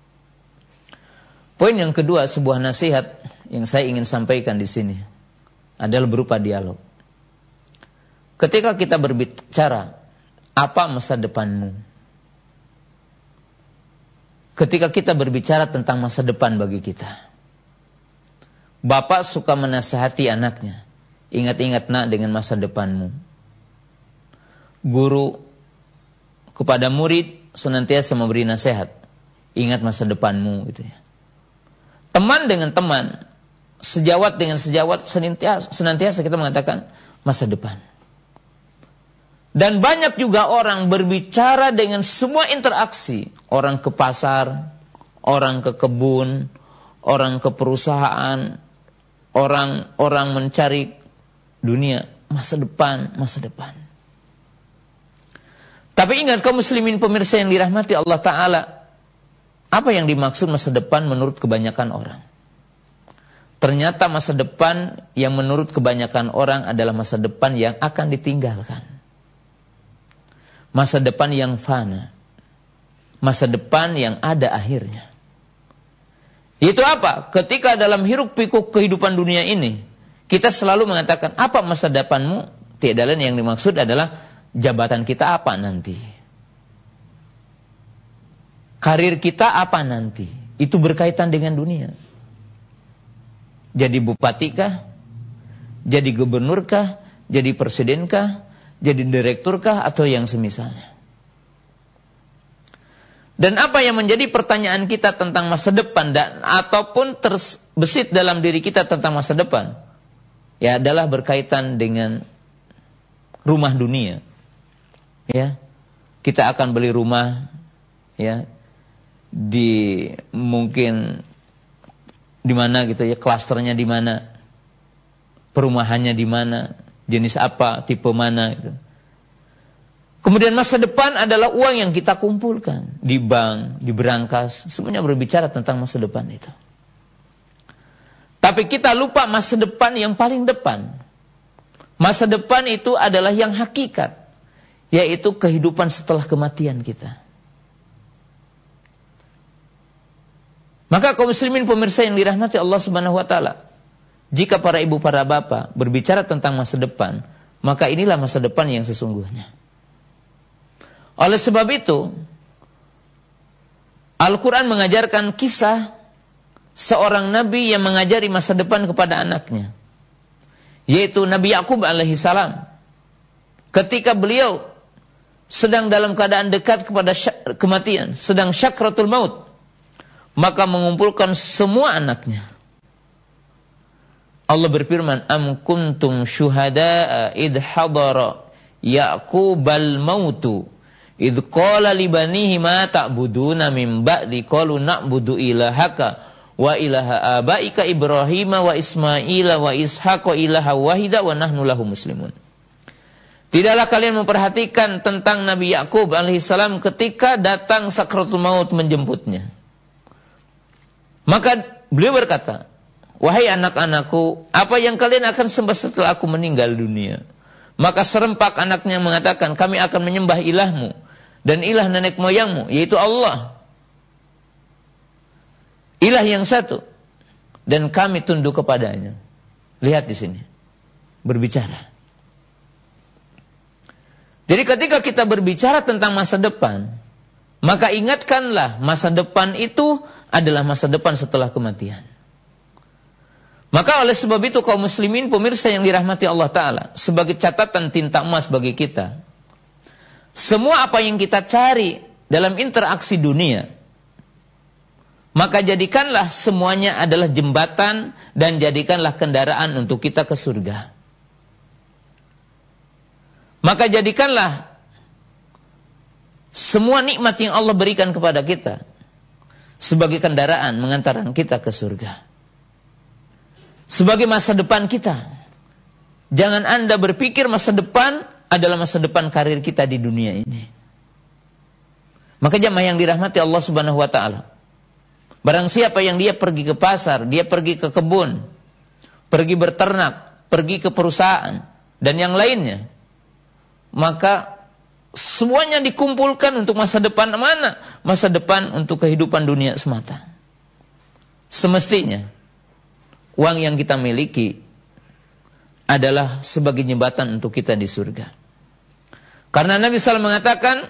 Poin yang kedua, sebuah nasihat yang saya ingin sampaikan di sini adalah berupa dialog. Ketika kita berbicara, apa masa depanmu? Ketika kita berbicara tentang masa depan bagi kita, bapak suka menasihati anaknya, ingat-ingat nak dengan masa depanmu. Guru kepada murid senantiasa memberi nasihat, ingat masa depanmu, gitu ya. Teman dengan teman, sejawat dengan sejawat, senantiasa kita mengatakan masa depan. Dan banyak juga orang berbicara dengan semua interaksi. Orang ke pasar, orang ke kebun, orang ke perusahaan, orang mencari dunia, masa depan, masa depan. Tapi ingat kaum muslimin pemirsa yang dirahmati Allah Ta'ala, apa yang dimaksud masa depan menurut kebanyakan orang? Ternyata masa depan yang menurut kebanyakan orang adalah masa depan yang akan ditinggalkan. Masa depan yang fana. Masa depan yang ada akhirnya. Itu apa? Ketika dalam hiruk pikuk kehidupan dunia ini, kita selalu mengatakan, apa masa depanmu? Tiada lain yang dimaksud adalah jabatan kita apa nanti. Karir kita apa nanti. Itu berkaitan dengan dunia. Jadi bupatikah? Jadi gubernurkah? Jadi presidenkah? Jadi direkturkah? Atau yang semisalnya. Dan apa yang menjadi pertanyaan kita tentang masa depan dan ataupun terbesit dalam diri kita tentang masa depan, ya adalah berkaitan dengan rumah dunia. Ya. Kita akan beli rumah ya di mungkin di mana gitu ya, klasternya di mana, perumahannya di mana, jenis apa, tipe mana gitu. Kemudian masa depan adalah uang yang kita kumpulkan di bank, di berangkas, semuanya berbicara tentang masa depan itu. Tapi kita lupa masa depan yang paling depan. Masa depan itu adalah yang hakikat, yaitu kehidupan setelah kematian kita. Maka kaum muslimin pemirsa yang dirahmati Allah Subhanahu wa taala, jika para ibu, para bapak berbicara tentang masa depan, maka inilah masa depan yang sesungguhnya. Oleh sebab itu, Al-Quran mengajarkan kisah seorang nabi yang mengajari masa depan kepada anaknya, yaitu Nabi Yakub alaihi salam. Ketika beliau sedang dalam keadaan dekat kepada kematian, sedang syakratul maut, maka mengumpulkan semua anaknya. Allah berfirman, am kuntum syuhada'a idh hadara Ya'qubal mautu idh qala li banihi ma ta'buduna min ba'di qalu na'budu ilahaka wa ilaha abaika Ibrahim wa Ismail wa Ishaq ilaha wahida wa nahnu lahu muslimun. Tidaklah kalian memperhatikan tentang Nabi Yakub alaihissalam ketika datang sakratul maut menjemputnya. Maka beliau berkata, wahai anak-anakku, apa yang kalian akan sembah setelah aku meninggal dunia? Maka serempak anaknya mengatakan, kami akan menyembah ilahmu dan ilah nenek moyangmu, yaitu Allah. Ilah yang satu, dan kami tunduk kepadanya. Lihat di sini, berbicara. Jadi ketika kita berbicara tentang masa depan, maka ingatkanlah masa depan itu adalah masa depan setelah kematian. Maka oleh sebab itu kaum muslimin pemirsa yang dirahmati Allah Ta'ala, sebagai catatan tinta emas bagi kita, semua apa yang kita cari dalam interaksi dunia, maka jadikanlah semuanya adalah jembatan dan jadikanlah kendaraan untuk kita ke surga. Maka jadikanlah semua nikmat yang Allah berikan kepada kita sebagai kendaraan mengantarkan kita ke surga, sebagai masa depan kita. Jangan Anda berpikir masa depan adalah masa depan karir kita di dunia ini. Maka jamaah yang dirahmati Allah Subhanahu wa taala, barang siapa yang dia pergi ke pasar, dia pergi ke kebun, pergi berternak, pergi ke perusahaan dan yang lainnya, maka semuanya dikumpulkan untuk masa depan mana? Masa depan untuk kehidupan dunia semata. Semestinya uang yang kita miliki adalah sebagai jembatan untuk kita di surga. Karena Nabi SAW mengatakan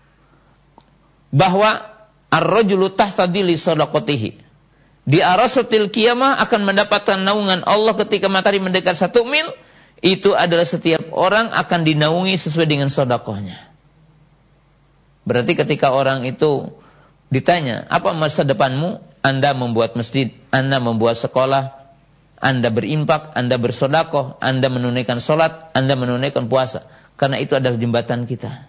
bahwa ar-rajulu tahta dhilli sadaqatihi. Di arasatil qiyamah akan mendapatkan naungan Allah ketika matahari mendekat 1 mil. Itu adalah setiap orang akan dinaungi sesuai dengan sedekahnya. Berarti ketika orang itu ditanya, apa masa depanmu? Anda membuat masjid, Anda membuat sekolah, Anda berimpak, Anda bersedekah, Anda menunaikan salat, Anda menunaikan puasa. Karena itu adalah jembatan kita.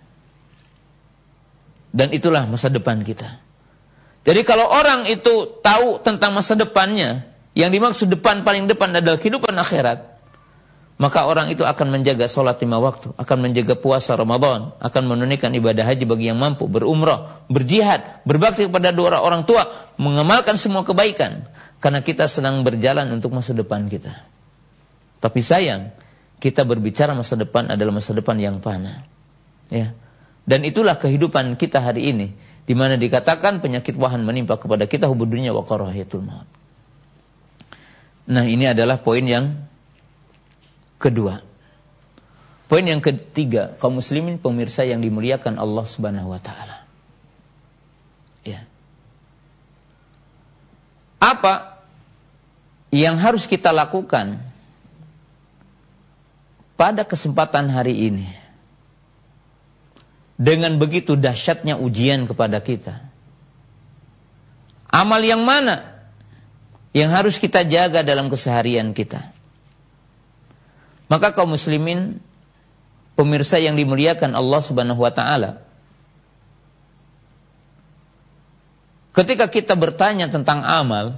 Dan itulah masa depan kita. Jadi kalau orang itu tahu tentang masa depannya, yang dimaksud depan paling depan adalah kehidupan akhirat, maka orang itu akan menjaga sholat 5 waktu, akan menjaga puasa Ramadan, akan menunaikan ibadah haji bagi yang mampu, berumrah, berjihad, berbakti kepada dua orang tua, mengamalkan semua kebaikan. Karena kita sedang berjalan untuk masa depan kita. Tapi sayang, kita berbicara masa depan adalah masa depan yang fana. Ya. Dan itulah kehidupan kita hari ini, di mana dikatakan penyakit wahan menimpa kepada kita, hubud dunya wa karahiyatul maut. Nah, ini adalah poin yang kedua. Poin yang ketiga, kaum muslimin pemirsa yang dimuliakan Allah Subhanahu wa taala. Ya. Apa yang harus kita lakukan pada kesempatan hari ini dengan begitu dahsyatnya ujian kepada kita? Amal yang mana yang harus kita jaga dalam keseharian kita? Maka kaum muslimin, pemirsa yang dimuliakan Allah Subhanahu wa taala, ketika kita bertanya tentang amal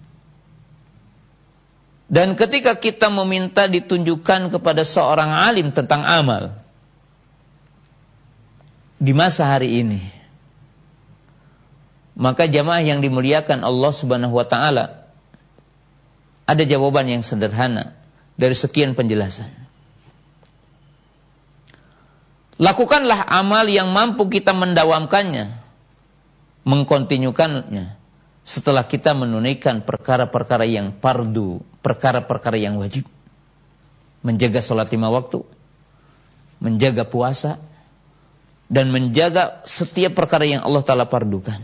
dan ketika kita meminta ditunjukkan kepada seorang alim tentang amal di masa hari ini, maka jamaah yang dimuliakan Allah Subhanahu wa taala, ada jawaban yang sederhana dari sekian penjelasan. Lakukanlah amal yang mampu kita mendawamkannya, mengkontinyukannya setelah kita menunaikan perkara-perkara yang fardu, perkara-perkara yang wajib. Menjaga salat 5 waktu, menjaga puasa, dan menjaga setiap perkara yang Allah Ta'ala fardukan.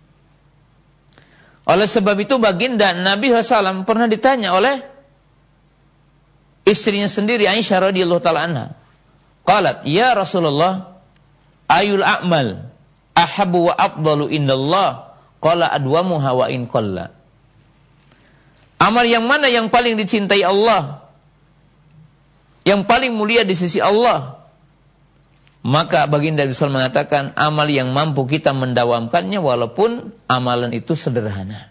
Oleh sebab itu baginda Nabi SAW pernah ditanya oleh istrinya sendiri, Aisyah radhiyallahu ta'ala anha. Qalat, ya Rasulullah, ayul a'mal ahabbu wa afdalu indallah? Qala adwamuha wa in qalla. Amal yang mana yang paling dicintai Allah, yang paling mulia di sisi Allah? Maka baginda SAW mengatakan, amal yang mampu kita mendawamkannya walaupun amalan itu sederhana.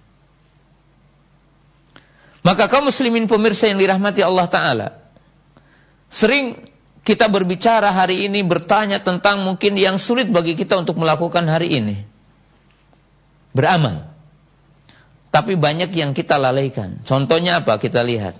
Maka kaum muslimin pemirsa yang dirahmati Allah Ta'ala, sering kita berbicara hari ini, bertanya tentang mungkin yang sulit bagi kita untuk melakukan hari ini, beramal. Tapi banyak yang kita lalaikan. Contohnya apa? Kita lihat.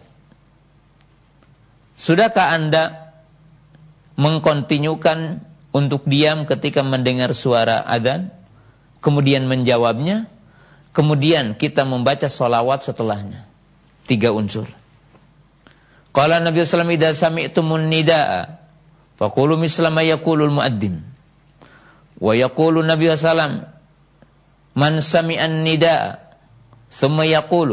Sudahkah Anda mengkontinyukan untuk diam ketika mendengar suara adzan, kemudian menjawabnya, kemudian kita membaca sholawat setelahnya? 3 unsur. Qala Nabi sallallahu alaihi wasallam, idza sami'tumun nidaa faqulu misla ma yaqulul muadzin. Wa yaqulu Nabi sallallahu alaihi wasallam, man sami'an nidaa thumma yaqulu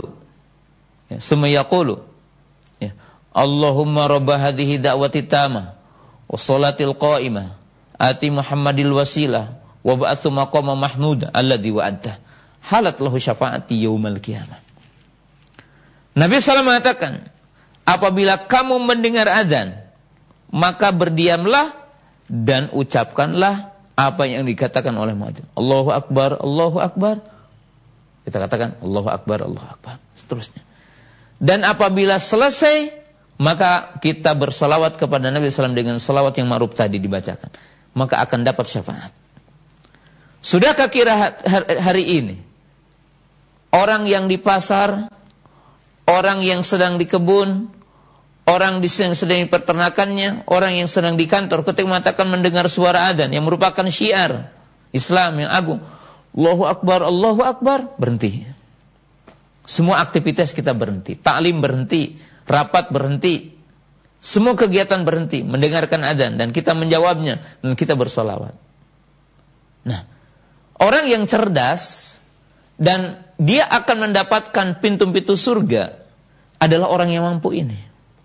Allahumma rabb hadhihi da'wati tamah wa salatil qa'imah ati Muhammadil wasilah wa ba'athu maqama mahmud alladhi wa'adta halat lahu syafa'ati yaumal qiyamah. Nabi SAW mengatakan, apabila kamu mendengar azan, maka berdiamlah dan ucapkanlah apa yang dikatakan oleh muadzin. Allahu Akbar, Allahu Akbar. Kita katakan Allahu Akbar, Allahu Akbar. Seterusnya. Dan apabila selesai, maka kita bersalawat kepada Nabi SAW dengan salawat yang ma'ruf tadi dibacakan. Maka akan dapat syafaat. Sudahkah kira hari ini, orang yang di pasar, orang yang sedang di kebun, orang yang sedang di peternakannya, orang yang sedang di kantor, ketika mengatakan mendengar suara adzan yang merupakan syiar Islam yang agung, Allahu Akbar, berhenti. Semua aktivitas kita berhenti, taklim berhenti, rapat berhenti, semua kegiatan berhenti, mendengarkan adzan dan kita menjawabnya dan kita bersolawat. Nah, orang yang cerdas dan dia akan mendapatkan pintu-pintu surga adalah orang yang mampu ini,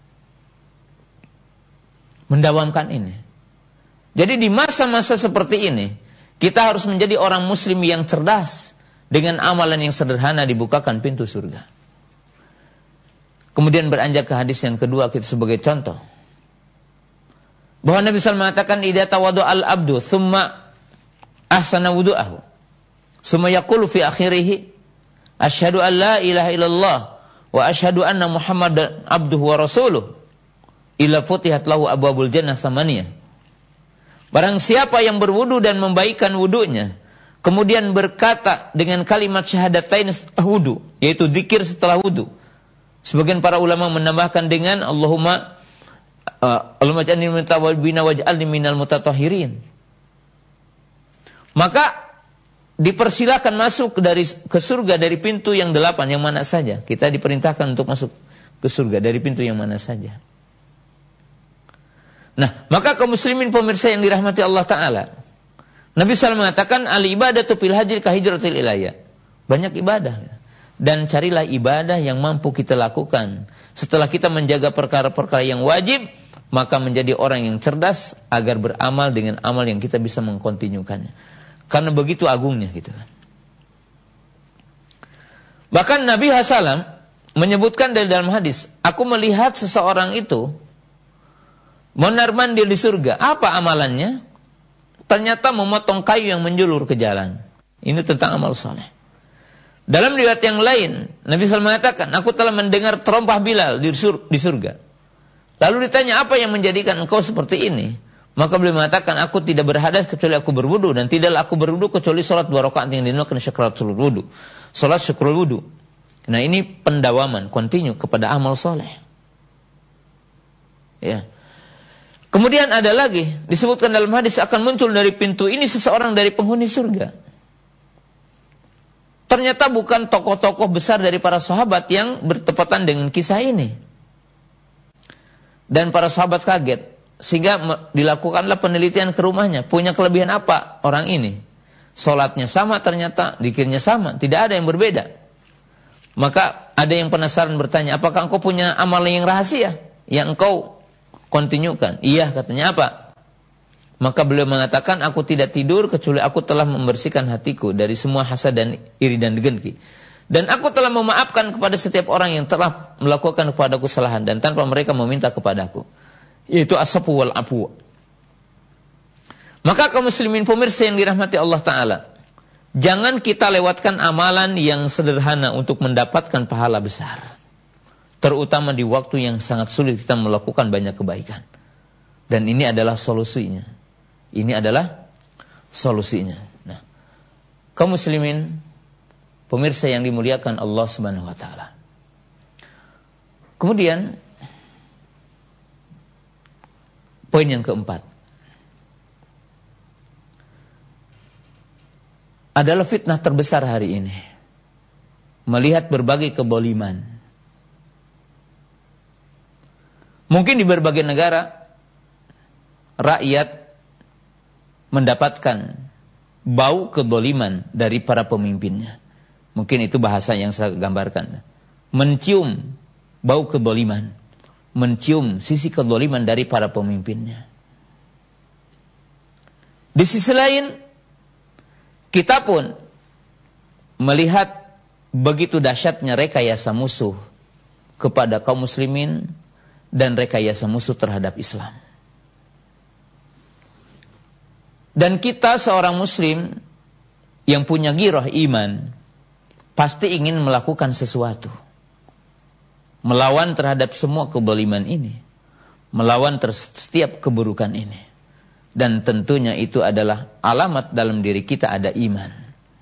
mendawamkan ini. Jadi di masa-masa seperti ini, kita harus menjadi orang muslim yang cerdas. Dengan amalan yang sederhana dibukakan pintu surga. Kemudian beranjak ke hadis yang kedua kita sebagai contoh. Bahwa Nabi SAW mengatakan, idza tawaddu'a al-abdu thumma ahsana wudu'ahu, thumma yaqulu fi akhirih, asyhadu an la ilaha illallah wa asyhadu anna Muhammadan abduhu wa rasuluh, illa futihat lahu abwabul jannah tsamaniyah. Barang siapa yang berwudu dan membaikkan wudunya, kemudian berkata dengan kalimat syahadatain setelah wudu, yaitu zikir setelah wudu. Sebagian para ulama menambahkan dengan Allahumma ja'alni minal mutawwabin waj'alni minal mutatahhirin. Maka dipersilakan masuk ke surga dari pintu yang 8 yang mana saja. Kita diperintahkan untuk masuk ke surga dari pintu yang mana saja. Nah, maka kaum muslimin pemirsa yang dirahmati Allah Ta'ala, Nabi SAW mengatakan, al-ibadatu fil hajri ka hijratil ilayya. Banyak ibadah. Dan carilah ibadah yang mampu kita lakukan. Setelah kita menjaga perkara-perkara yang wajib, maka menjadi orang yang cerdas agar beramal dengan amal yang kita bisa mengkontinyukannya. Karena begitu agungnya gitu kan. Bahkan Nabi SAW menyebutkan dari dalam hadis, aku melihat seseorang itu mondar-mandir di surga. Apa amalannya? Ternyata memotong kayu yang menjulur ke jalan. Ini tentang amal soleh. Dalam riwayat yang lain, Nabi SAW mengatakan, aku telah mendengar terompah Bilal di surga. Lalu ditanya, apa yang menjadikan engkau seperti ini? Maka beliau mengatakan, aku tidak berhadas kecuali aku berwudu, dan tidaklah aku berwudu kecuali sholat 2 rakaat yang dinamakan syukratul wudu. Sholat syukrul wudu. Nah, ini pendawaman, continue kepada amal soleh. Ya. Kemudian ada lagi, disebutkan dalam hadis, akan muncul dari pintu ini seseorang dari penghuni surga. Ternyata bukan tokoh-tokoh besar dari para sahabat yang bertepatan dengan kisah ini. Dan para sahabat kaget, sehingga dilakukanlah penelitian ke rumahnya. Punya kelebihan apa orang ini? Salatnya sama ternyata, zikirnya sama, tidak ada yang berbeda. Maka ada yang penasaran bertanya, apakah engkau punya amal yang rahasia yang engkau kontinukan? Iya, katanya, apa? Maka beliau mengatakan, aku tidak tidur kecuali aku telah membersihkan hatiku dari semua hasad dan iri dan dengki. Dan aku telah memaafkan kepada setiap orang yang telah melakukan kepadaku kesalahan dan tanpa mereka meminta kepadaku. Yaitu asafu wal afu. Maka kaum muslimin pemirsa yang dirahmati Allah Ta'ala, jangan kita lewatkan amalan yang sederhana untuk mendapatkan pahala besar. Terutama di waktu yang sangat sulit kita melakukan banyak kebaikan. Dan ini adalah solusinya. Ini adalah solusinya. Nah, kaum muslimin, pemirsa yang dimuliakan Allah Subhanahu wa taala. Kemudian poin yang keempat adalah fitnah terbesar hari ini. Melihat berbagai keboliman. Mungkin di berbagai negara rakyat mendapatkan bau kedoliman dari para pemimpinnya. Mungkin itu bahasa yang saya gambarkan. Mencium bau kedoliman. Mencium sisi kedoliman dari para pemimpinnya. Di sisi lain, kita pun melihat begitu dahsyatnya rekayasa musuh kepada kaum muslimin dan rekayasa musuh terhadap Islam. Dan kita seorang muslim yang punya girah iman pasti ingin melakukan sesuatu. Melawan terhadap semua keboliman ini. Melawan setiap keburukan ini. Dan tentunya itu adalah alamat dalam diri kita ada iman.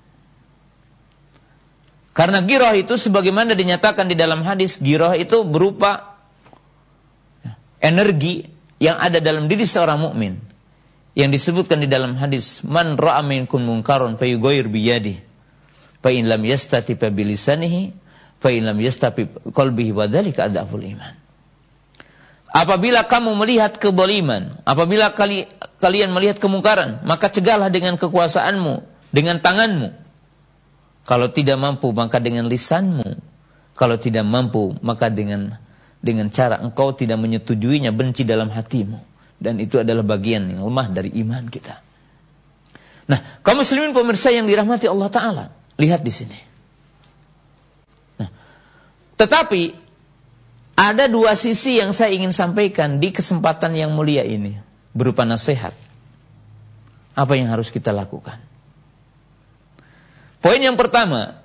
Karena girah itu sebagaimana dinyatakan di dalam hadis, girah itu berupa energi yang ada dalam diri seorang mukmin. Yang disebutkan di dalam hadis, man ra'a minkum munkaron fayughayyir biyadihi fa in lam yastati bi lisanihi fa in lam yastati qalbihi wa dzalika adzaful iman. Apabila kamu melihat keboliman, apabila kalian melihat kemungkaran, maka cegahlah dengan kekuasaanmu, dengan tanganmu. Kalau tidak mampu, maka dengan lisanmu. Kalau tidak mampu, maka dengan cara engkau tidak menyetujuinya, benci dalam hatimu. Dan itu adalah bagian yang lemah dari iman kita. Nah, kaum muslimin pemirsa yang dirahmati Allah Ta'ala, lihat di sini. Nah, tetapi ada dua sisi yang saya ingin sampaikan di kesempatan yang mulia ini, berupa nasihat. Apa yang harus kita lakukan? Poin yang pertama,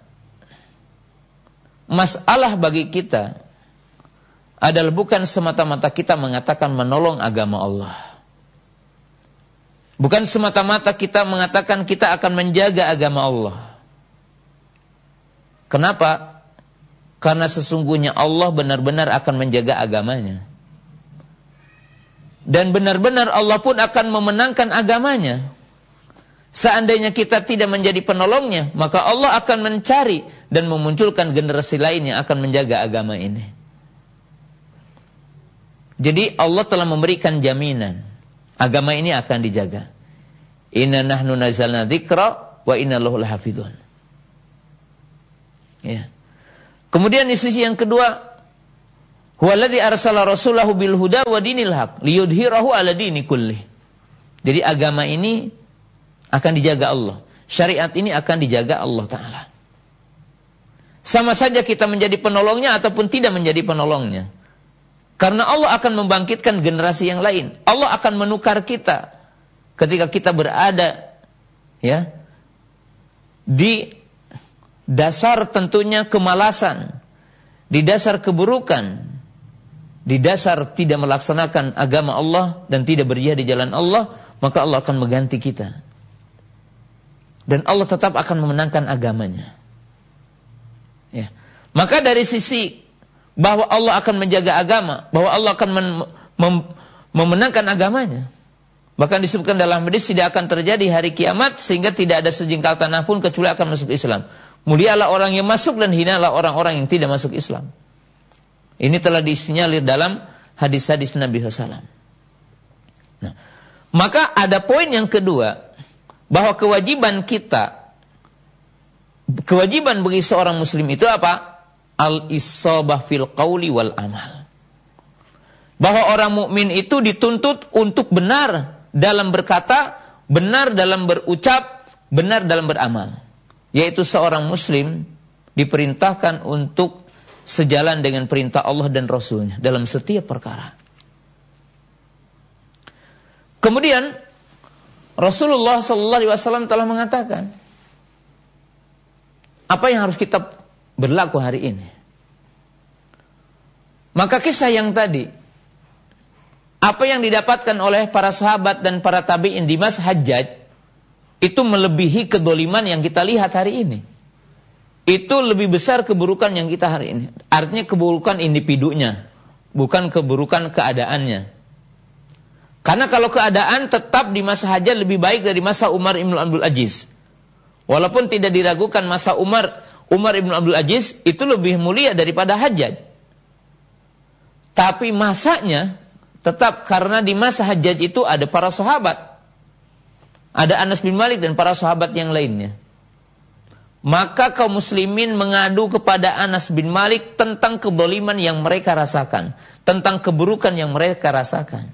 masalah bagi kita adalah bukan semata-mata kita mengatakan menolong agama Allah. Bukan semata-mata kita mengatakan kita akan menjaga agama Allah. Kenapa? Karena sesungguhnya Allah benar-benar akan menjaga agamanya. Dan benar-benar Allah pun akan memenangkan agamanya. Seandainya kita tidak menjadi penolongnya, maka Allah akan mencari dan memunculkan generasi lain yang akan menjaga agama ini. Jadi Allah telah memberikan jaminan agama ini akan dijaga. Inna nahnu nazzalna dzikra wa inna lahu lahafizun. Ya. Kemudian di sisi yang kedua, huwallazi arsala rasulahu bil huda wa dinil haq liyudhhirahu 'ala dini kulli. Jadi agama ini akan dijaga Allah. Syariat ini akan dijaga Allah Ta'ala. Sama saja kita menjadi penolongnya ataupun tidak menjadi penolongnya. Karena Allah akan membangkitkan generasi yang lain. Allah akan menukar kita ketika kita berada ya di dasar tentunya kemalasan, di dasar keburukan, di dasar tidak melaksanakan agama Allah dan tidak berjihad di jalan Allah, maka Allah akan mengganti kita. Dan Allah tetap akan memenangkan agamanya. Ya. Maka dari sisi bahwa Allah akan menjaga agama, bahwa Allah akan memenangkan agamanya, bahkan disebutkan dalam hadis tidak akan terjadi hari kiamat sehingga tidak ada sejengkal tanah pun kecuali akan masuk Islam. Mulialah orang yang masuk dan hinalah orang-orang yang tidak masuk Islam. Ini telah disinyalir dalam hadis-hadis Nabi SAW. Nah, maka ada poin yang kedua, bahwa kewajiban bagi seorang muslim itu apa? Al-isabah fil qawli wal amal. Bahwa orang mukmin itu dituntut untuk benar dalam berkata, benar dalam berucap, benar dalam beramal. Yaitu seorang muslim diperintahkan untuk sejalan dengan perintah Allah dan Rasulnya dalam setiap perkara. Kemudian Rasulullah SAW telah mengatakan apa yang harus kita berlaku hari ini. Maka kisah yang tadi, apa yang didapatkan oleh para sahabat dan para tabi'in di masa Hajjaj, itu melebihi kedoliman yang kita lihat hari ini. Itu lebih besar keburukan yang kita hari ini. Artinya keburukan individunya, bukan keburukan keadaannya. Karena kalau keadaan tetap di masa Hajjaj lebih baik dari masa Umar ibn Abdul Aziz. Walaupun tidak diragukan masa Umar ibn Abdul Aziz itu lebih mulia daripada Hajjaj. Tapi masanya tetap karena di masa Hajjaj itu ada para sahabat. Ada Anas bin Malik dan para sahabat yang lainnya. Maka kaum muslimin mengadu kepada Anas bin Malik tentang kezaliman yang mereka rasakan, tentang keburukan yang mereka rasakan.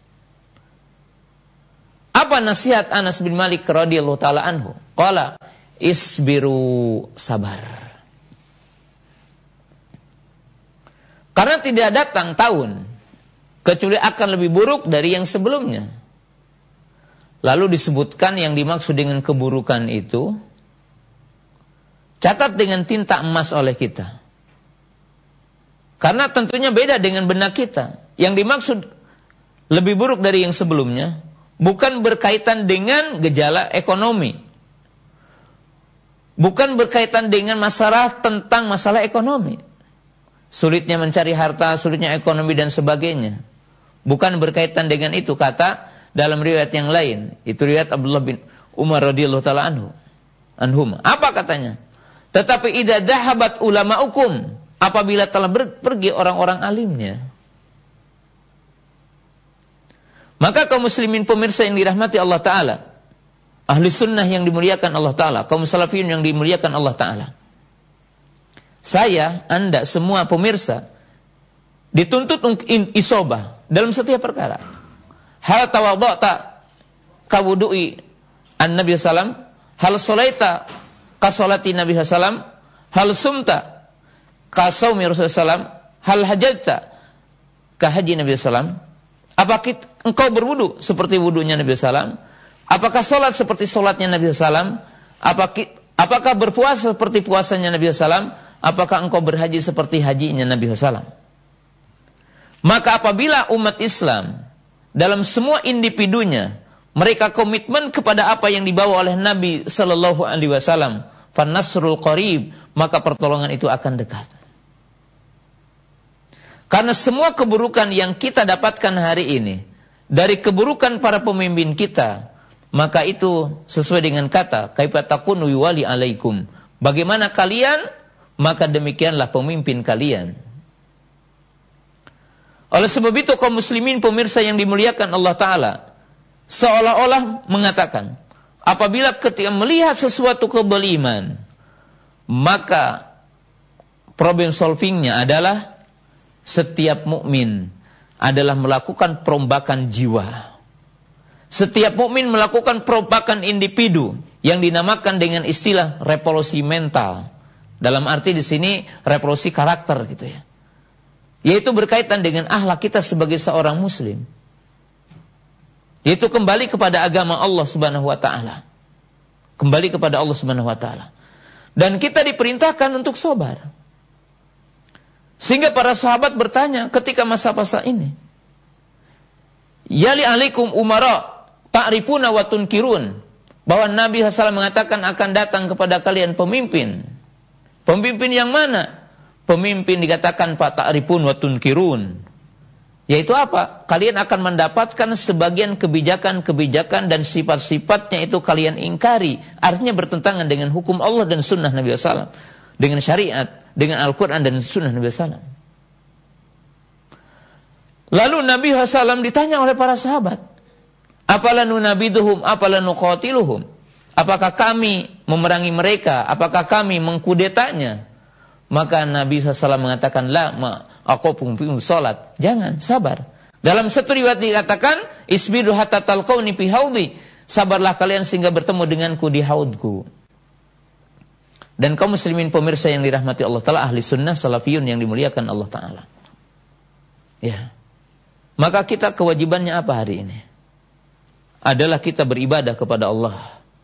Apa nasihat Anas bin Malik radhiyallahu taala anhu? Qala isbiru, sabar. Karena tidak datang tahun kecuali akan lebih buruk dari yang sebelumnya. Lalu disebutkan yang dimaksud dengan keburukan itu, catat dengan tinta emas oleh kita. Karena tentunya beda dengan benak kita. Yang dimaksud lebih buruk dari yang sebelumnya bukan berkaitan dengan gejala ekonomi. Bukan berkaitan dengan masalah tentang masalah ekonomi. Sulitnya mencari harta, sulitnya ekonomi dan sebagainya. Bukan berkaitan dengan itu, kata dalam riwayat yang lain. Itu riwayat Abdullah bin Umar radhiyallahu taala anhum. Apa katanya? Tetapi idza dhahabat ulama'ukum, apabila telah pergi orang-orang alimnya. Maka kaum muslimin pemirsa yang dirahmati Allah Ta'ala, ahli sunnah yang dimuliakan Allah Ta'ala, kaum salafiyun yang dimuliakan Allah Ta'ala, saya, Anda, semua pemirsa dituntut isobah dalam setiap perkara. Hal tawadha'ta kawudu'i an-nabi sallam, hal sholaita ka sholati nabi sallam, hal sumta ka shaumi rasul sallam, hal hajjata ka haji nabi sallam. Apakah engkau berwudu seperti wudunya Nabi sallam? Apakah salat seperti salatnya Nabi sallam? Apakah berpuasa seperti puasanya Nabi sallam? Apakah engkau berhaji seperti hajinya Nabi sallam? Maka apabila umat Islam dalam semua individunya mereka komitmen kepada apa yang dibawa oleh Nabi sallallahu alaihi wasallam, fan nasrul qarib, maka pertolongan itu akan dekat. Karena semua keburukan yang kita dapatkan hari ini dari keburukan para pemimpin kita, maka itu sesuai dengan kata kaifa takunu yuwali alaikum. Bagaimana kalian, maka demikianlah pemimpin kalian. Oleh sebab itu kaum muslimin pemirsa yang dimuliakan Allah Ta'ala seolah-olah mengatakan, apabila ketika melihat sesuatu kezaliman, maka problem solvingnya adalah setiap mukmin adalah melakukan perombakan jiwa. Setiap mukmin melakukan perombakan individu yang dinamakan dengan istilah revolusi mental. Dalam arti di sini revolusi karakter gitu ya. yaitu berkaitan dengan akhlak kita sebagai seorang muslim, yaitu kembali kepada agama Allah Subhanahu wa taala. Kembali kepada Allah Subhanahu wa taala. Dan kita diperintahkan untuk sabar. Sehingga para sahabat bertanya ketika masa-masa ini, "Yali alaikum umara ta'rifuna wa tunkirun." Bahwa Nabi SAW mengatakan akan datang kepada kalian pemimpin. Pemimpin yang mana? Pemimpin dikatakan fa ta'rifun wa tunkirun. Yaitu apa? Kalian akan mendapatkan sebagian kebijakan-kebijakan dan sifat-sifatnya itu kalian ingkari. Artinya bertentangan dengan hukum Allah dan sunnah Nabi SAW. Dengan syariat, dengan Al-Quran dan sunnah Nabi SAW. Lalu Nabi SAW ditanya oleh para sahabat, "Apalanu nabiduhum, apalanu qatiluhum?" Apakah kami memerangi mereka? Apakah kami mengkudetanya? Maka Nabi SAW mengatakan, "La aku pun salat." Jangan, sabar. Dalam satu riwayat dikatakan, "Isbiru hatta talqauni fi haudi." Sabarlah kalian sehingga bertemu denganku di haudku. Dan kaum muslimin pemirsa yang dirahmati Allah Ta'ala, ahli sunnah salafiyun yang dimuliakan Allah Ta'ala. Ya. Maka kita kewajibannya apa hari ini? Adalah kita beribadah kepada Allah.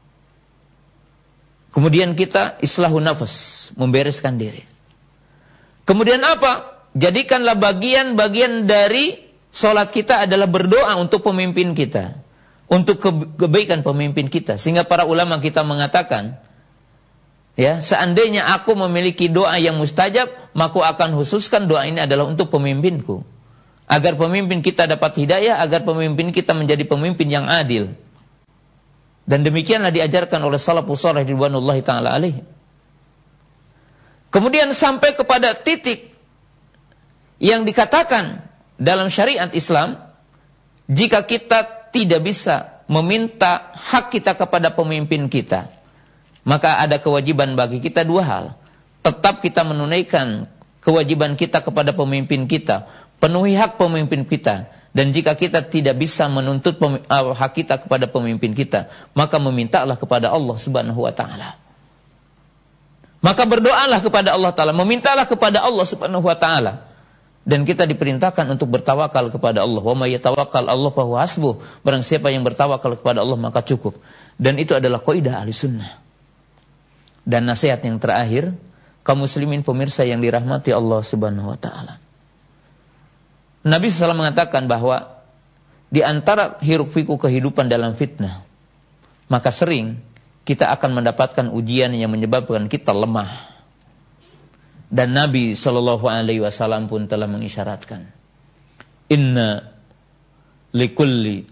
Kemudian kita islahun nafas, membereskan diri. Kemudian apa? Jadikanlah bagian-bagian dari sholat kita adalah berdoa untuk pemimpin kita. Untuk kebaikan pemimpin kita. Sehingga para ulama kita mengatakan, ya, seandainya aku memiliki doa yang mustajab, maka akan khususkan doa ini adalah untuk pemimpinku. Agar pemimpin kita dapat hidayah, agar pemimpin kita menjadi pemimpin yang adil. Dan demikianlah diajarkan oleh salafus saleh ridwanullahi ta'ala alaihi. Kemudian sampai kepada titik yang dikatakan dalam syariat Islam, jika kita tidak bisa meminta hak kita kepada pemimpin kita, maka ada kewajiban bagi kita dua hal. Tetap kita menunaikan kewajiban kita kepada pemimpin kita, penuhi hak pemimpin kita. Dan jika kita tidak bisa menuntut hak kita kepada pemimpin kita, maka memintalah kepada Allah Subhanahu wa taala. Maka berdoalah kepada Allah Ta'ala, memintalah kepada Allah Subhanahu wa taala. Dan kita diperintahkan untuk bertawakal kepada Allah. Wa may yatawakkal Allah fa huwa hasbuh. Barang siapa yang bertawakal kepada Allah maka cukup. Dan itu adalah kaidah ahli sunnah. Dan nasihat yang terakhir, kaum muslimin pemirsa yang dirahmati Allah Subhanahu wa taala. Nabi SAW mengatakan bahwa di antara hiruk-pikuk kehidupan dalam fitnah, maka sering kita akan mendapatkan ujian yang menyebabkan kita lemah. Dan Nabi SAW pun telah mengisyaratkan, "Inna likulli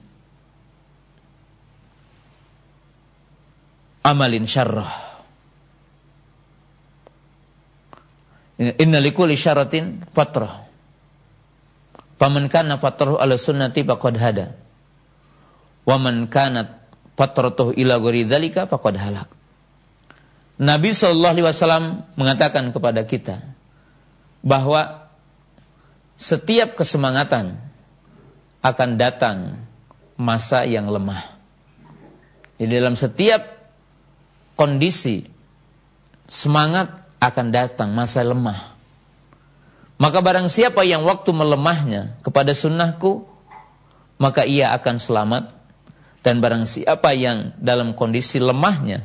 amalin syarrah. Inna likulli syaratin fatrah. Faman kana fatrahu ala sunnati faqad hada. Wa man kanat fatratuhu ila ghairi dzalika faqad halak." Nabi SAW mengatakan kepada kita bahwa setiap kesemangatan akan datang masa yang lemah. Di dalam setiap kondisi semangat akan datang masa lemah. Maka barang siapa yang waktu melemahnya kepada sunnahku, maka ia akan selamat. Dan barang siapa yang dalam kondisi lemahnya,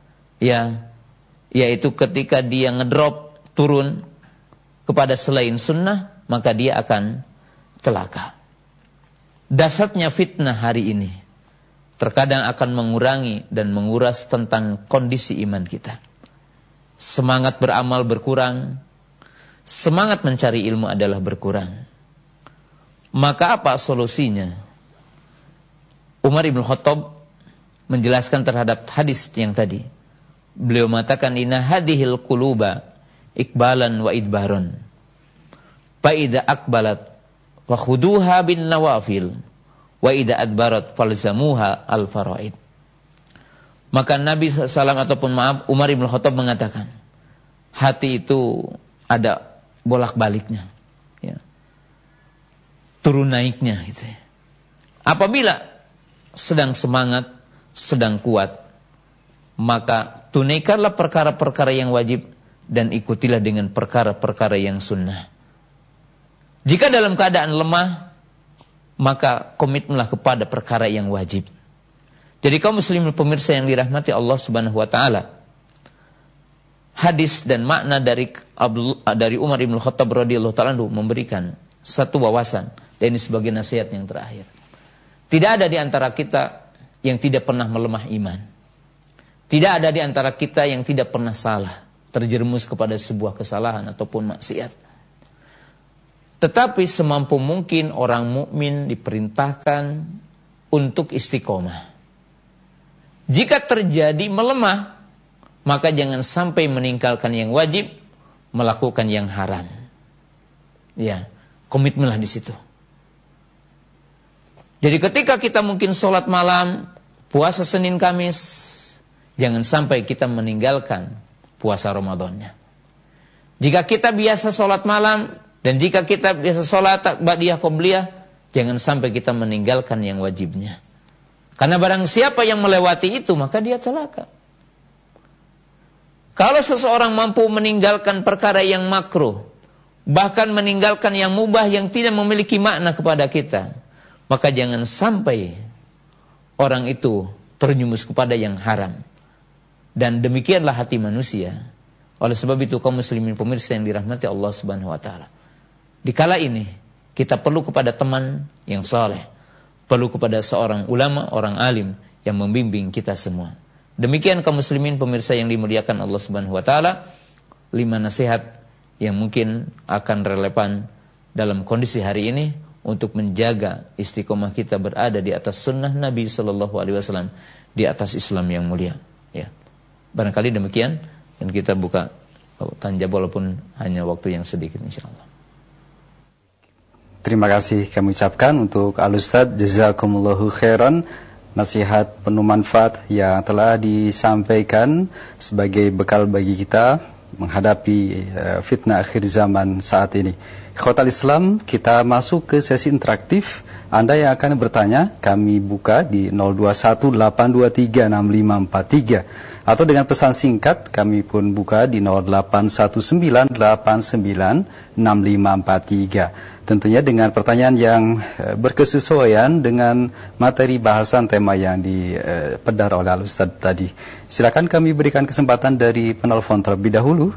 yaitu ketika dia ngedrop, turun kepada selain sunnah, maka dia akan celaka. Dahsyatnya fitnah hari ini terkadang akan mengurangi dan menguras tentang kondisi iman kita. Semangat beramal berkurang, semangat mencari ilmu adalah berkurang. Maka apa solusinya? Umar ibn Khattab menjelaskan terhadap hadis yang tadi. Beliau mengatakan, "Inna hadhil quluba ikbalan wa idbarun. Fa idza akbalat fa khuduha bin nawafil wa idza adbarat falzamuha al faraid." Maka Nabi SAW ataupun Umar ibn Khattab mengatakan, hati itu ada bolak-baliknya, ya. Turun naiknya gitu ya. Apabila sedang semangat, sedang kuat, maka tunaikanlah perkara-perkara yang wajib dan ikutilah dengan perkara-perkara yang sunnah. Jika dalam keadaan lemah, maka komitmenlah kepada perkara yang wajib. Jadi kaum muslimin pemirsa yang dirahmati Allah Subhanahu wa taala, hadis dan makna dari Umar bin Khattab radhiyallahu taala memberikan satu wawasan, dan ini sebagai nasihat yang terakhir. Tidak ada di antara kita yang tidak pernah melemah iman. Tidak ada di antara kita yang tidak pernah salah, terjerumus kepada sebuah kesalahan ataupun maksiat. Tetapi semampu mungkin orang mukmin diperintahkan untuk istiqomah. Jika terjadi melemah, maka jangan sampai meninggalkan yang wajib, melakukan yang haram. Ya, komitmenlah di situ. Jadi ketika kita mungkin sholat malam, puasa Senin Kamis, jangan sampai kita meninggalkan puasa Ramadannya. Jika kita biasa sholat malam, dan jika kita biasa sholat ba'diyah qobliyah, jangan sampai kita meninggalkan yang wajibnya. Karena barang siapa yang melewati itu, maka dia celaka. Kalau seseorang mampu meninggalkan perkara yang makruh, bahkan meninggalkan yang mubah yang tidak memiliki makna kepada kita, maka jangan sampai orang itu terjumus kepada yang haram. Dan demikianlah hati manusia. Oleh sebab itu kaum muslimin pemirsa yang dirahmati Allah Subhanahu wa taala, di kala ini kita perlu kepada teman yang saleh, perlu kepada seorang ulama, orang alim yang membimbing kita semua. Demikian kaum muslimin pemirsa yang dimuliakan Allah Subhanahu wa taala, 5 nasihat yang mungkin akan relevan dalam kondisi hari ini untuk menjaga istiqomah kita berada di atas sunnah Nabi sallallahu alaihi wasallam, di atas Islam yang mulia, ya. Barangkali demikian, dan kita buka tanya walaupun hanya waktu yang sedikit insyaallah. Terima kasih kami ucapkan untuk Al-Ustaz, jazakumullahu khairan, nasihat penuh manfaat yang telah disampaikan sebagai bekal bagi kita menghadapi fitnah akhir zaman saat ini. Ikhwatal Islam, kita masuk ke sesi interaktif. Anda yang akan bertanya, kami buka di 0218236543, atau dengan pesan singkat kami pun buka di 0819896543. Tentunya dengan pertanyaan yang berkesesuaian dengan materi bahasan tema yang dipedar oleh Al-Ustaz tadi. Silakan kami berikan kesempatan dari penelpon terlebih dahulu,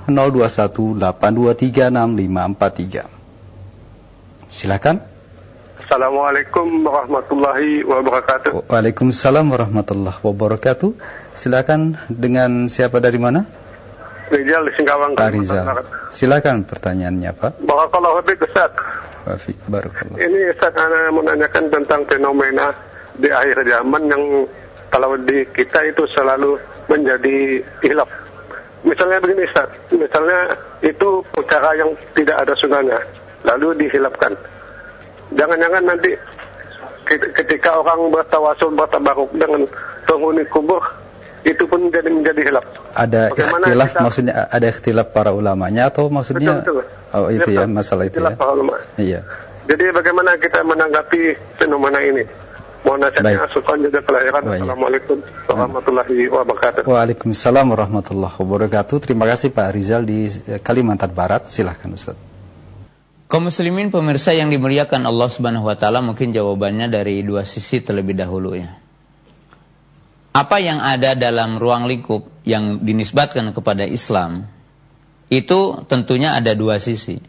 0218236543. Silakan. Assalamualaikum warahmatullahi wabarakatuh. Waalaikumsalam warahmatullahi wabarakatuh. Silakan, dengan siapa dari mana? Rizal di Singkawang. Pak Rizal. Silakan pertanyaannya, Pak. Barakallahu fiik, Ustaz. Barakallahu. Ini Ustaz, ana menanyakan tentang fenomena di akhir zaman yang kalau di kita itu selalu menjadi hilaf. Misalnya begini, Ustaz. Misalnya itu perkara yang tidak ada sunnahnya, lalu dihilafkan. Jangan-jangan nanti ketika orang bertawasul, bertabaruk dengan penghuni kubur, itu pun menjadi hilaf. Ada ikhtilaf, maksudnya ada ikhtilaf para ulamanya, atau maksudnya betul. Oh itu ya, masalah itu ya. Para ulama. Iya. Jadi bagaimana kita menanggapi fenomena ini? Mohon nasihatnya, syukran jaza kelahiran. Assalamualaikum warahmatullahi wabarakatuh. Waalaikumsalam warahmatullahi wabarakatuh. Terima kasih Pak Rizal di Kalimantan Barat. Silahkan Ustaz. Kaum muslimin pemirsa yang dimuliakan Allah Subhanahu wa taala, mungkin jawabannya dari 2 sisi terlebih dahulu ya. Apa yang ada dalam ruang lingkup yang dinisbatkan kepada Islam itu tentunya ada 2 sisi.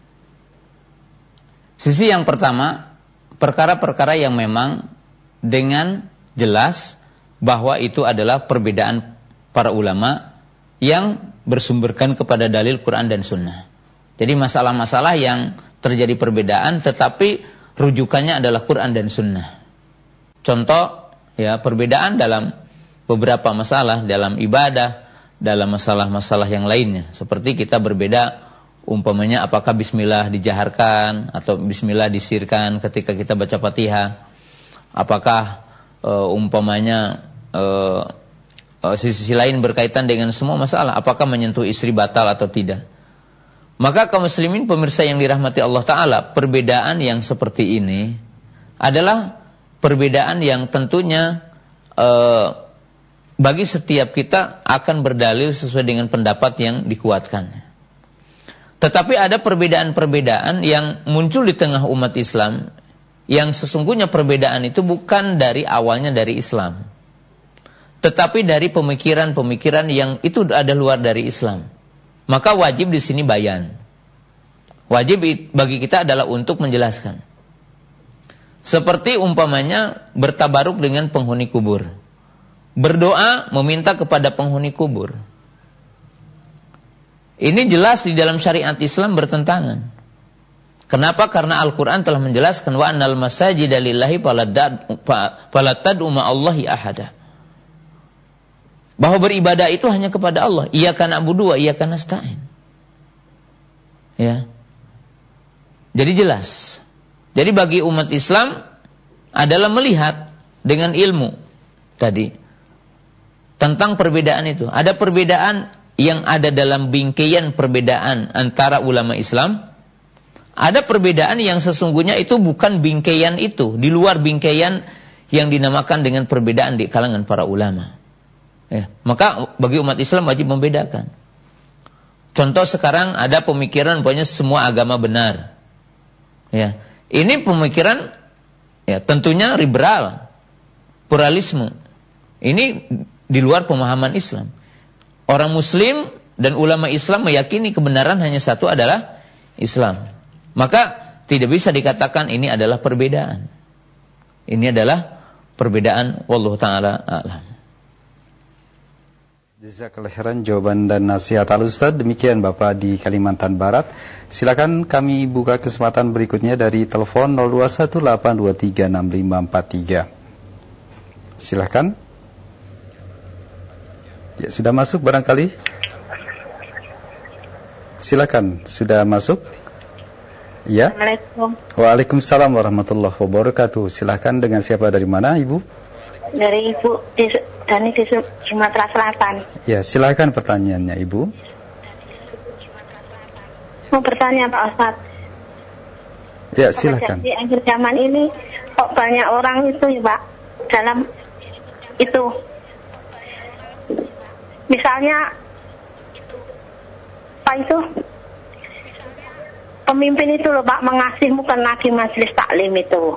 Sisi yang pertama, perkara-perkara yang memang dengan jelas bahwa itu adalah perbedaan para ulama yang bersumberkan kepada dalil Quran dan Sunnah. Jadi masalah-masalah yang terjadi perbedaan tetapi rujukannya adalah Quran dan Sunnah. Contoh ya, perbedaan dalam beberapa masalah, dalam ibadah, dalam masalah-masalah yang lainnya. Seperti kita berbeda umpamanya apakah bismillah dijaharkan atau bismillah disirkan ketika kita baca Fatihah. Apakah umpamanya sisi lain berkaitan dengan semua masalah, apakah menyentuh istri batal atau tidak. Maka kaum muslimin pemirsa yang dirahmati Allah Ta'ala, perbedaan yang seperti ini adalah perbedaan yang tentunya bagi setiap kita akan berdalil sesuai dengan pendapat yang dikuatkan. Tetapi ada perbedaan-perbedaan yang muncul di tengah umat Islam, yang sesungguhnya perbedaan itu bukan dari awalnya dari Islam, tetapi dari pemikiran-pemikiran yang itu ada luar dari Islam. Maka wajib di sini bayan. Wajib bagi kita adalah untuk menjelaskan. Seperti umpamanya bertabaruk dengan penghuni kubur. Berdoa meminta kepada penghuni kubur. Ini jelas di dalam syariat Islam bertentangan. Kenapa? Karena Al-Quran telah menjelaskan wa annal masajida lillahi fala tad'u ma'allahi ahada. Bahwa beribadah itu hanya kepada Allah. Iyyaka na'budu wa iyyaka nasta'in. Ya. Jadi jelas. Jadi bagi umat Islam adalah melihat dengan ilmu tadi tentang perbedaan itu. Ada perbedaan yang ada dalam bingkaian perbedaan antara ulama Islam. Ada perbedaan yang sesungguhnya itu bukan bingkaian itu, di luar bingkaian yang dinamakan dengan perbedaan di kalangan para ulama. Ya, maka bagi umat Islam wajib membedakan. Contoh sekarang ada pemikiran pokoknya semua agama benar. Ya, ini pemikiran ya tentunya liberal, pluralisme. Ini di luar pemahaman Islam. Orang Muslim dan ulama Islam meyakini kebenaran hanya satu adalah Islam. Maka tidak bisa dikatakan ini adalah perbedaan. Ini adalah perbedaan. Wallahu ta'ala a'lam. Jazakallahu khairan jawaban dan nasihat Al-Ustaz. Demikian Bapak di Kalimantan Barat. Silakan kami buka kesempatan berikutnya dari telepon 0218236543. Silakan. Ya, sudah masuk barangkali? Silakan, sudah masuk? Ya. Assalamualaikum. Waalaikumsalam warahmatullahi wabarakatuh. Silakan, dengan siapa, dari mana Ibu? Dari Ibu Dani di Sumatera Selatan. Ya, silakan pertanyaannya Ibu. Mau bertanya Pak Ustaz. Ya, silakan. Di akhir zaman ini kok banyak orang itu ya Pak dalam itu. Misalnya apa itu? Pemimpin itu loh Pak mengasih bukan lagi majelis taklim itu.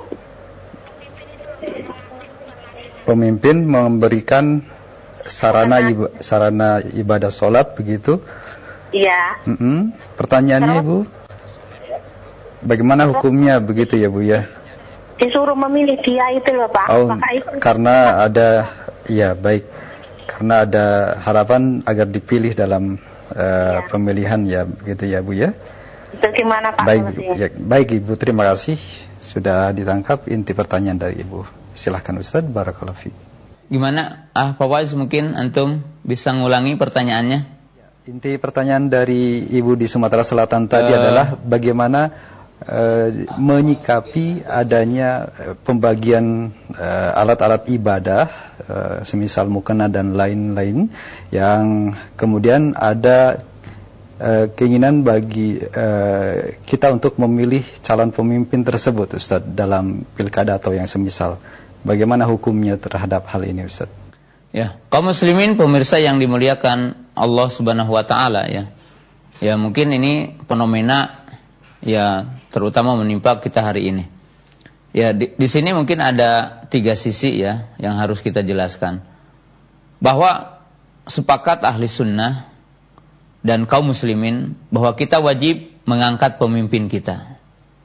Pemimpin memberikan sarana ibadah sholat begitu? Iya. Pertanyaannya Ibu, bagaimana hukumnya begitu ya Bu ya? Disuruh memilih dia itu loh Pak. Oh, itu karena ada, ya baik. Karena ada harapan agar dipilih dalam pemilihan ya begitu ya Bu ya. Itu gimana Pak? Baik Ibu, terima kasih sudah ditangkap inti pertanyaan dari Ibu. Silahkan Ustaz, barakallahu fiik. Gimana? Pak Wais, mungkin antum bisa ngulangi pertanyaannya? Inti pertanyaan dari Ibu di Sumatera Selatan tadi adalah bagaimana menyikapi adanya pembagian alat-alat ibadah semisal mukena dan lain-lain yang kemudian ada keinginan bagi kita untuk memilih calon pemimpin tersebut Ustaz dalam pilkada atau yang semisal. Bagaimana hukumnya terhadap hal ini Ustaz? Ya, kaum muslimin pemirsa yang dimuliakan Allah Subhanahu wa taala ya. Ya, mungkin ini fenomena ya terutama menimpa kita hari ini. Ya, di sini mungkin ada 3 sisi ya yang harus kita jelaskan. Bahwa sepakat ahli sunnah dan kaum muslimin bahwa kita wajib mengangkat pemimpin kita.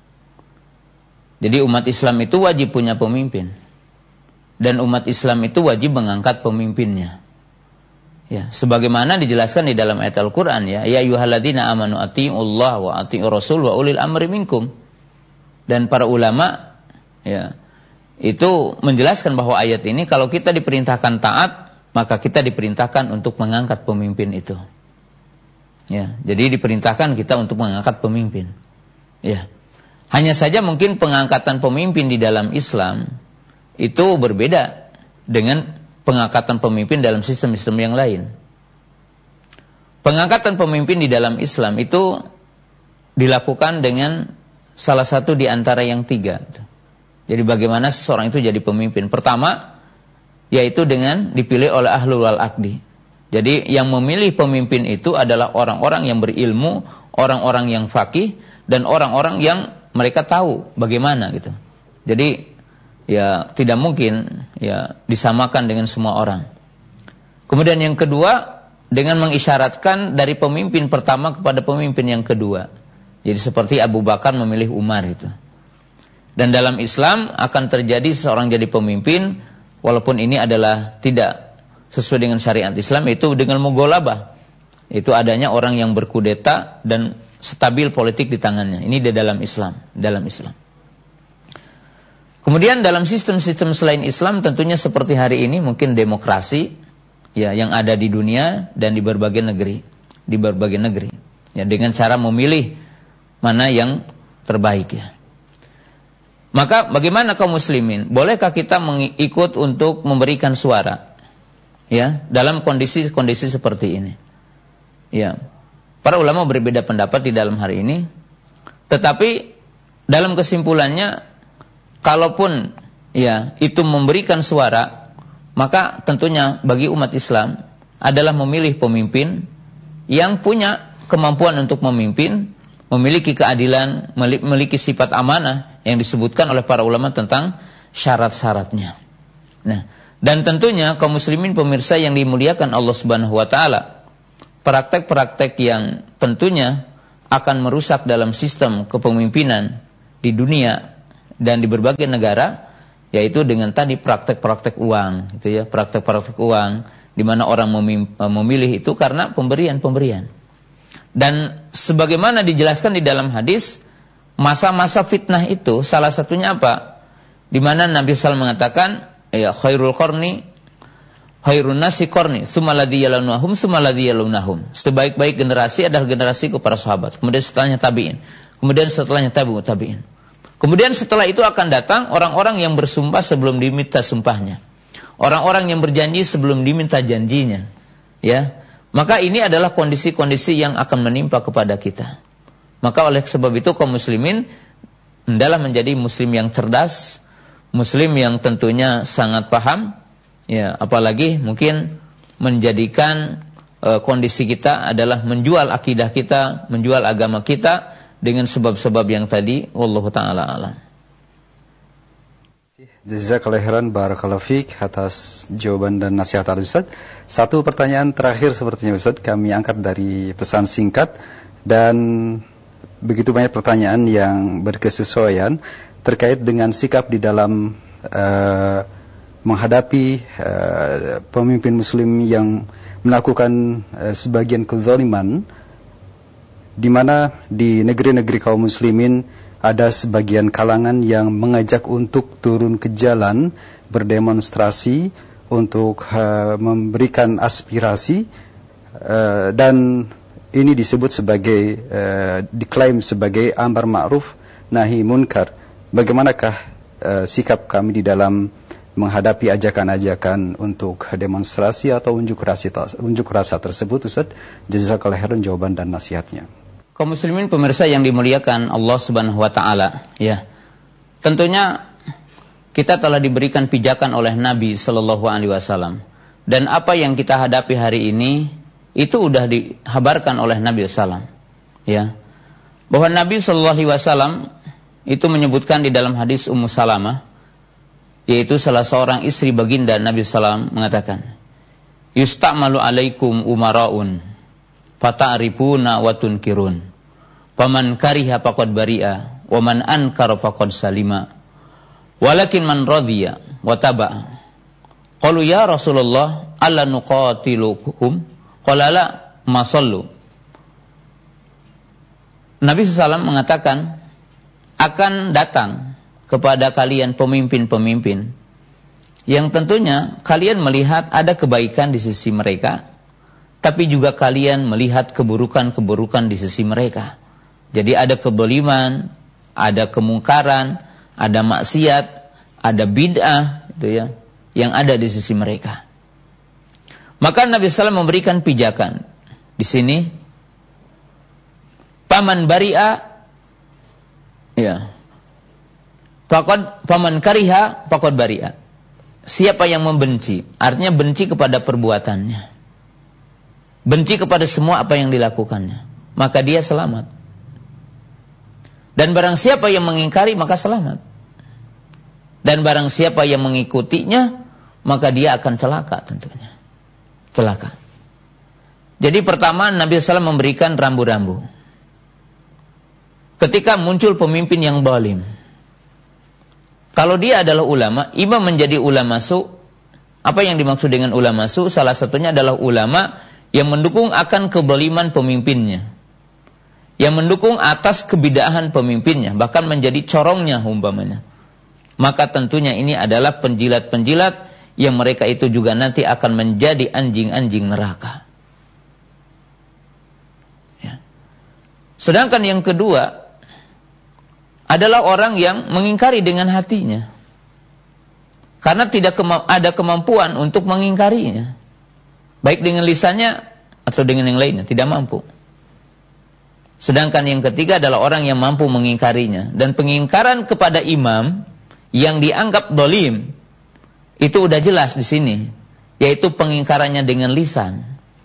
Jadi umat Islam itu wajib punya pemimpin. Dan umat Islam itu wajib mengangkat pemimpinnya. Ya, sebagaimana dijelaskan di dalam ayat Al-Qur'an ya, ya ayyuhalladzina amanu atiiullaha wa atiiur rasul wa ulil amri minkum. Dan para ulama ya itu menjelaskan bahwa ayat ini kalau kita diperintahkan taat, maka kita diperintahkan untuk mengangkat pemimpin itu. Ya, jadi diperintahkan kita untuk mengangkat pemimpin. Ya. Hanya saja mungkin pengangkatan pemimpin di dalam Islam itu berbeda dengan pengangkatan pemimpin dalam sistem-sistem yang lain. Pengangkatan pemimpin di dalam Islam itu dilakukan dengan salah satu di antara yang 3. Jadi bagaimana seseorang itu jadi pemimpin? Pertama, yaitu dengan dipilih oleh ahlul wal aqdi. Jadi yang memilih pemimpin itu adalah orang-orang yang berilmu, orang-orang yang faqih dan orang-orang yang mereka tahu bagaimana gitu. Jadi ya tidak mungkin ya disamakan dengan semua orang. Kemudian yang kedua, dengan mengisyaratkan dari pemimpin pertama kepada pemimpin yang kedua. Jadi seperti Abu Bakar memilih Umar itu. Dan dalam Islam akan terjadi seseorang jadi pemimpin walaupun ini adalah tidak sesuai dengan syariat Islam, itu dengan mughalabah. Itu adanya orang yang berkudeta dan stabil politik di tangannya. Ini di dalam Islam, Kemudian dalam sistem-sistem selain Islam tentunya seperti hari ini mungkin demokrasi ya yang ada di dunia dan di berbagai negeri, ya dengan cara memilih mana yang terbaik ya. Maka bagaimana kaum muslimin? Bolehkah kita ikut untuk memberikan suara ya dalam kondisi-kondisi seperti ini? Ya. Para ulama berbeda pendapat di dalam hari ini. Tetapi dalam kesimpulannya, kalaupun ya itu memberikan suara, maka tentunya bagi umat Islam adalah memilih pemimpin yang punya kemampuan untuk memimpin, memiliki keadilan, memiliki sifat amanah yang disebutkan oleh para ulama tentang syarat-syaratnya. Nah, dan tentunya kaum muslimin pemirsa yang dimuliakan Allah Subhanahu wa taala, praktek-praktek yang tentunya akan merusak dalam sistem kepemimpinan di dunia dan di berbagai negara, yaitu dengan tadi praktek-praktek uang, gitu ya, praktek-praktek uang di mana orang memilih itu karena pemberian. Dan sebagaimana dijelaskan di dalam hadis, masa-masa fitnah itu salah satunya apa? Di mana Nabi SAW mengatakan, ya khairul qarni khairun nasi qarni, tsumma alladzi yalunahum, tsumma alladzi yalunahum. Sebaik-baik generasi adalah generasiku para sahabat. Kemudian setelahnya tabi'in. Kemudian setelahnya tabi'ut tabi'in. Kemudian setelah itu akan datang orang-orang yang bersumpah sebelum diminta sumpahnya. Orang-orang yang berjanji sebelum diminta janjinya. Ya. Maka ini adalah kondisi-kondisi yang akan menimpa kepada kita. Maka oleh sebab itu kaum muslimin hendaklah menjadi muslim yang cerdas, muslim yang tentunya sangat paham. Ya, apalagi mungkin menjadikan kondisi kita adalah menjual akidah kita, menjual agama kita dengan sebab-sebab yang tadi. Wallahu ta'ala alam. Jazakallahu khairan, barakallahu fiik atas jawaban dan nasihat Ustaz. Satu pertanyaan terakhir sepertinya Ustaz, kami angkat dari pesan singkat, dan begitu banyak pertanyaan yang berkesesuaian terkait dengan sikap di dalam menghadapi pemimpin muslim yang melakukan sebagian kezaliman, di mana di negeri-negeri kaum muslimin ada sebagian kalangan yang mengajak untuk turun ke jalan berdemonstrasi untuk memberikan aspirasi, dan ini disebut sebagai diklaim sebagai amar ma'ruf nahi munkar. Bagaimanakah sikap kami di dalam menghadapi ajakan-ajakan untuk demonstrasi atau unjuk rasa tersebut, Ustaz? Jazakallahu khairan jawaban dan nasihatnya. Kaum muslimin pemirsa yang dimuliakan Allah Subhanahu wa taala, ya. Tentunya kita telah diberikan pijakan oleh Nabi sallallahu alaihi wasallam, dan apa yang kita hadapi hari ini itu sudah dihabarkan oleh Nabi sallallahu alaihi wasallam, ya. Bahwa Nabi sallallahu alaihi wasallam itu menyebutkan di dalam hadis Ummu Salamah, yaitu salah seorang istri baginda Nabi SAW mengatakan, yusta'malu alaikum umara'un fata'rifuna wa tunkirun, faman kariha faqad bari'a wa man ankara faqad salima, walakin man radhiya wa taba'a. Qalu ya Rasulullah alla nuqatiluhum, qala la ma sallu. Nabi SAW mengatakan, akan datang kepada kalian pemimpin-pemimpin yang tentunya kalian melihat ada kebaikan di sisi mereka, tapi juga kalian melihat keburukan-keburukan di sisi mereka. Jadi ada kezaliman, ada kemungkaran, ada maksiat, ada bid'ah, gitu ya, yang ada di sisi mereka. Maka Nabi SAW memberikan pijakan di sini, paman bari'a, ya, paman kariha faqad bari'a. Siapa yang membenci, artinya benci kepada perbuatannya, benci kepada semua apa yang dilakukannya, maka dia selamat. Dan barang siapa yang mengingkari, maka selamat. Dan barang siapa yang mengikutinya, maka dia akan celaka tentunya. Celaka. Jadi pertama Nabi SAW memberikan rambu-rambu. Ketika muncul pemimpin yang zalim, kalau dia adalah ulama, imam menjadi ulama su. Apa yang dimaksud dengan ulama su? Salah satunya adalah ulama yang mendukung akan kezaliman pemimpinnya, yang mendukung atas kebid'ahan pemimpinnya, bahkan menjadi corongnya umpamanya. Maka tentunya ini adalah penjilat-penjilat yang mereka itu juga nanti akan menjadi anjing-anjing neraka. Ya. Sedangkan yang kedua adalah orang yang mengingkari dengan hatinya, karena tidak ada kemampuan untuk mengingkarinya, baik dengan lisannya atau dengan yang lainnya, tidak mampu. Sedangkan yang ketiga adalah orang yang mampu mengingkarinya. Dan pengingkaran kepada imam yang dianggap zalim itu udah jelas di sini, yaitu pengingkarannya dengan lisan.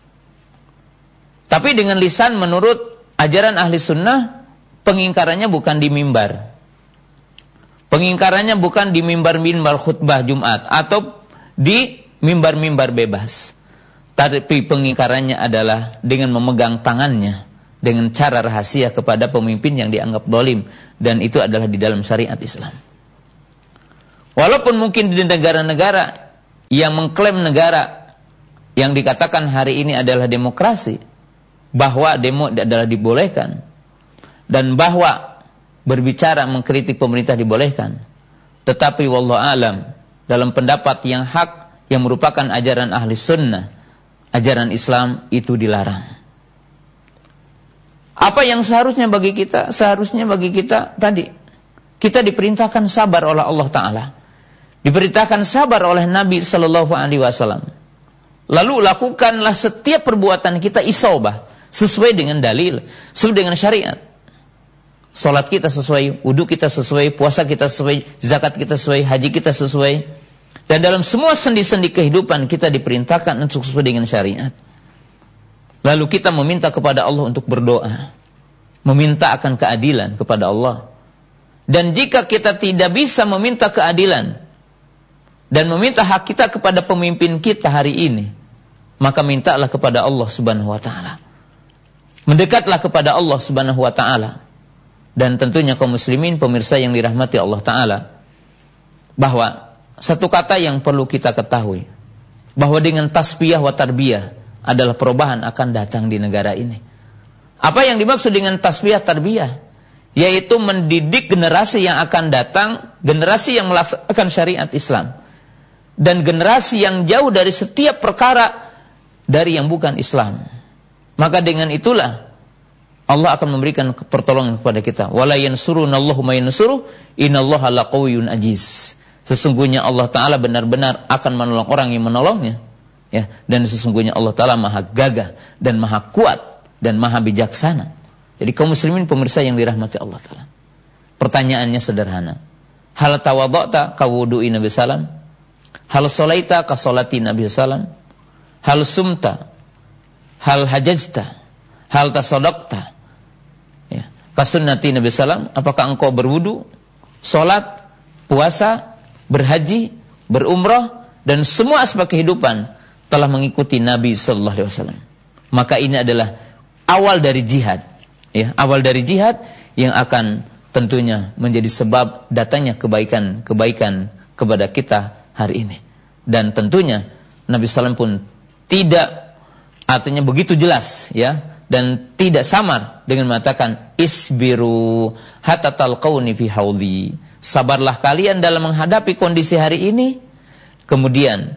Tapi dengan lisan menurut ajaran ahli sunnah, pengingkarannya bukan di mimbar. Pengingkarannya bukan di mimbar-mimbar khutbah Jumat atau di mimbar-mimbar bebas. Tapi pengingkarannya adalah dengan memegang tangannya dengan cara rahasia kepada pemimpin yang dianggap zalim, dan itu adalah di dalam syariat Islam. Walaupun mungkin di negara-negara yang mengklaim negara yang dikatakan hari ini adalah demokrasi, bahwa demo adalah dibolehkan, dan bahwa berbicara mengkritik pemerintah dibolehkan, tetapi wallahu alam, dalam pendapat yang hak yang merupakan ajaran ahli sunnah, ajaran Islam, itu dilarang. Apa yang seharusnya bagi kita? Seharusnya bagi kita tadi, kita diperintahkan sabar oleh Allah Ta'ala, diperintahkan sabar oleh Nabi Sallallahu Alaihi Wasallam. Lalu lakukanlah setiap perbuatan kita isabah, sesuai dengan dalil, sesuai dengan syariat. Salat kita sesuai, wudu kita sesuai, puasa kita sesuai, zakat kita sesuai, haji kita sesuai. Dan dalam semua sendi-sendi kehidupan kita diperintahkan untuk sesuai dengan syariat. Lalu kita meminta kepada Allah untuk berdoa, meminta akan keadilan kepada Allah. Dan jika kita tidak bisa meminta keadilan dan meminta hak kita kepada pemimpin kita hari ini, maka mintalah kepada Allah Subhanahu wa taala. Mendekatlah kepada Allah Subhanahu wa taala. Dan tentunya kaum muslimin pemirsa yang dirahmati Allah Ta'ala, bahwa satu kata yang perlu kita ketahui, bahwa dengan tasbiyah wa tarbiyah adalah perubahan akan datang di negara ini. Apa yang dimaksud dengan tasbiyah tarbiyah? Yaitu mendidik generasi yang akan datang, generasi yang melaksanakan syariat Islam, dan generasi yang jauh dari setiap perkara dari yang bukan Islam. Maka dengan itulah Allah akan memberikan pertolongan kepada kita. Wala yansurunallahu may yansuru, innallaha laqawiyyun aziz. Sesungguhnya Allah Ta'ala benar-benar akan menolong orang yang menolongnya. Ya, dan sesungguhnya Allah Ta'ala maha gagah dan maha kuat dan maha bijaksana. Jadi kaum muslimin pemirsa yang dirahmati Allah Ta'ala, pertanyaannya sederhana. Hal tawadha'ta ka wudu'i Nabi sallam? Hal sholaita ka sholati Nabi sallam? Hal sumta? Hal hajajta? Hal tasaddaqta? Kasunnati Nabi sallam, apakah engkau berwudu, sholat, puasa, berhaji, berumrah, dan semua aspek kehidupan telah mengikuti Nabi sallallahu alaihi wasallam. Maka ini adalah awal dari jihad, ya, awal dari jihad yang akan tentunya menjadi sebab datangnya kebaikan kepada kita hari ini. Dan tentunya Nabi sallam pun tidak, artinya begitu jelas, ya, dan tidak samar dengan mengatakan isbiru hatta talqauni fi haudhi. Sabarlah kalian dalam menghadapi kondisi hari ini, kemudian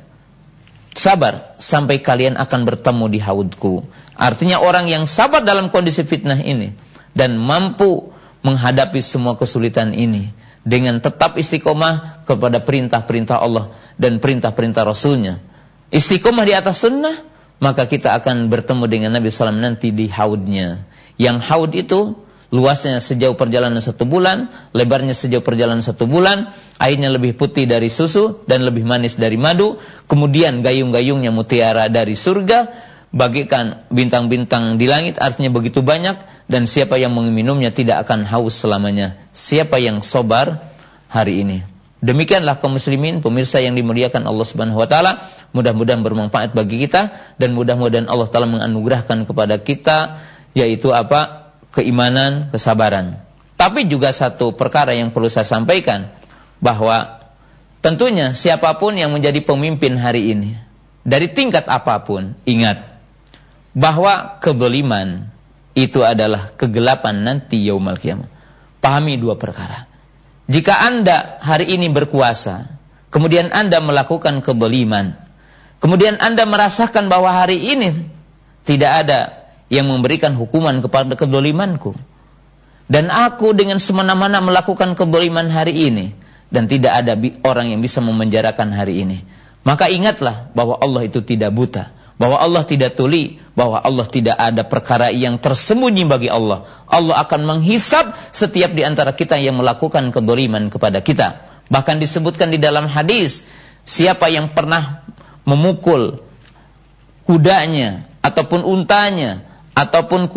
sabar sampai kalian akan bertemu di haudku. Artinya orang yang sabar dalam kondisi fitnah ini dan mampu menghadapi semua kesulitan ini dengan tetap istiqomah kepada perintah-perintah Allah dan perintah-perintah Rasulnya, istiqomah di atas sunnah, maka kita akan bertemu dengan Nabi SAW nanti di haudnya. Yang haud itu luasnya sejauh perjalanan 1 bulan, lebarnya sejauh perjalanan 1 bulan, airnya lebih putih dari susu dan lebih manis dari madu, kemudian gayung-gayungnya mutiara dari surga, bagikan bintang-bintang di langit, artinya begitu banyak, dan siapa yang meminumnya tidak akan haus selamanya. Siapa yang sabar hari ini. Demikianlah kaum muslimin, pemirsa yang dimuliakan Allah Subhanahu wa taala, mudah-mudahan bermanfaat bagi kita, dan mudah-mudahan Allah taala menganugerahkan kepada kita yaitu apa? Keimanan, kesabaran. Tapi juga satu perkara yang perlu saya sampaikan, bahwa tentunya siapapun yang menjadi pemimpin hari ini, dari tingkat apapun, ingat bahwa kezaliman itu adalah kegelapan nanti yaumul qiyamah. Pahami dua perkara. Jika Anda hari ini berkuasa, kemudian Anda melakukan kezaliman, kemudian Anda merasakan bahwa hari ini tidak ada yang memberikan hukuman kepada kezalimanku, dan aku dengan semena-mena melakukan kezaliman hari ini, dan tidak ada orang yang bisa memenjarakan hari ini, maka ingatlah bahwa Allah itu tidak buta, bahwa Allah tidak tuli, bahwa Allah tidak ada perkara yang tersembunyi bagi Allah. Allah akan menghisab setiap di antara kita yang melakukan kezaliman kepada kita. Bahkan disebutkan di dalam hadis, siapa yang pernah memukul kudanya ataupun untanya ataupun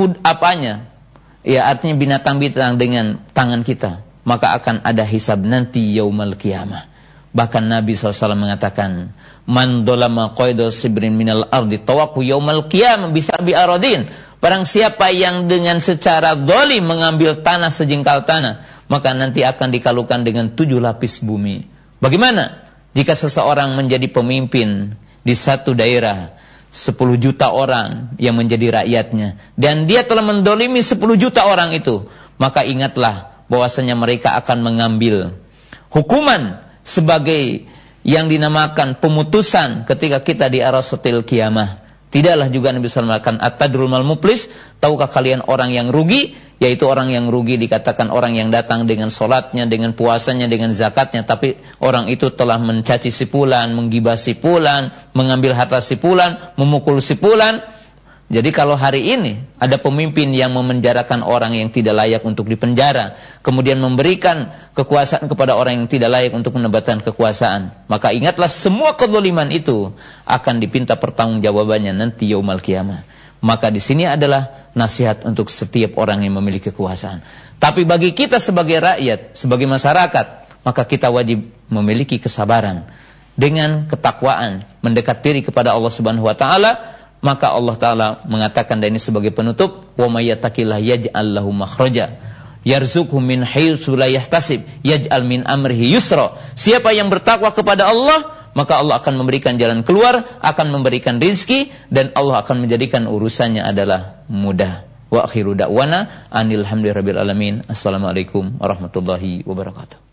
ya artinya binatang-binatang dengan tangan kita, maka akan ada hisab nanti yaumul qiyamah. Bahkan Nabi SAW mengatakan, man dolama qayda sibrin minal ardi tawaku yaumal qiyamah bisabi aradin. Barang siapa yang dengan secara zalim mengambil tanah sejengkal tanah, maka nanti akan dikalukan dengan 7 lapis bumi. Bagaimana jika seseorang menjadi pemimpin di satu daerah, 10 juta orang yang menjadi rakyatnya, dan dia telah mendolimi 10 juta orang itu, maka ingatlah bahwasanya mereka akan mengambil hukuman sebagai yang dinamakan pemutusan ketika kita di arasatil qiyamah. Tidaklah juga Nabi SAW mengatakan at-tadrul mal muflis, tahukah kalian orang yang rugi? Yaitu orang yang rugi dikatakan orang yang datang dengan sholatnya, dengan puasanya, dengan zakatnya, tapi orang itu telah mencaci si fulan, menggibah si fulan, mengambil harta si fulan, memukul si fulan. Jadi kalau hari ini ada pemimpin yang memenjarakan orang yang tidak layak untuk dipenjara, kemudian memberikan kekuasaan kepada orang yang tidak layak untuk mendapatkan kekuasaan, maka ingatlah semua kezaliman itu akan dipinta pertanggungjawabannya nanti yaumul qiyamah. Maka di sini adalah nasihat untuk setiap orang yang memiliki kekuasaan. Tapi bagi kita sebagai rakyat, sebagai masyarakat, maka kita wajib memiliki kesabaran dengan ketakwaan, mendekat diri kepada Allah Subhanahu wa taala. Maka Allah Ta'ala mengatakan, dan ini sebagai penutup, wa may yattaqillah yaj'al lahu makhraja yarzuqhu min haitsu la yahtasib yaj'al min amrihi yusra. Siapa yang bertakwa kepada Allah, maka Allah akan memberikan jalan keluar, akan memberikan rizki, dan Allah akan menjadikan urusannya adalah mudah. Wa akhiru da'wana anil hamdulillahirabbil alamin. Assalamualaikum warahmatullahi wabarakatuh.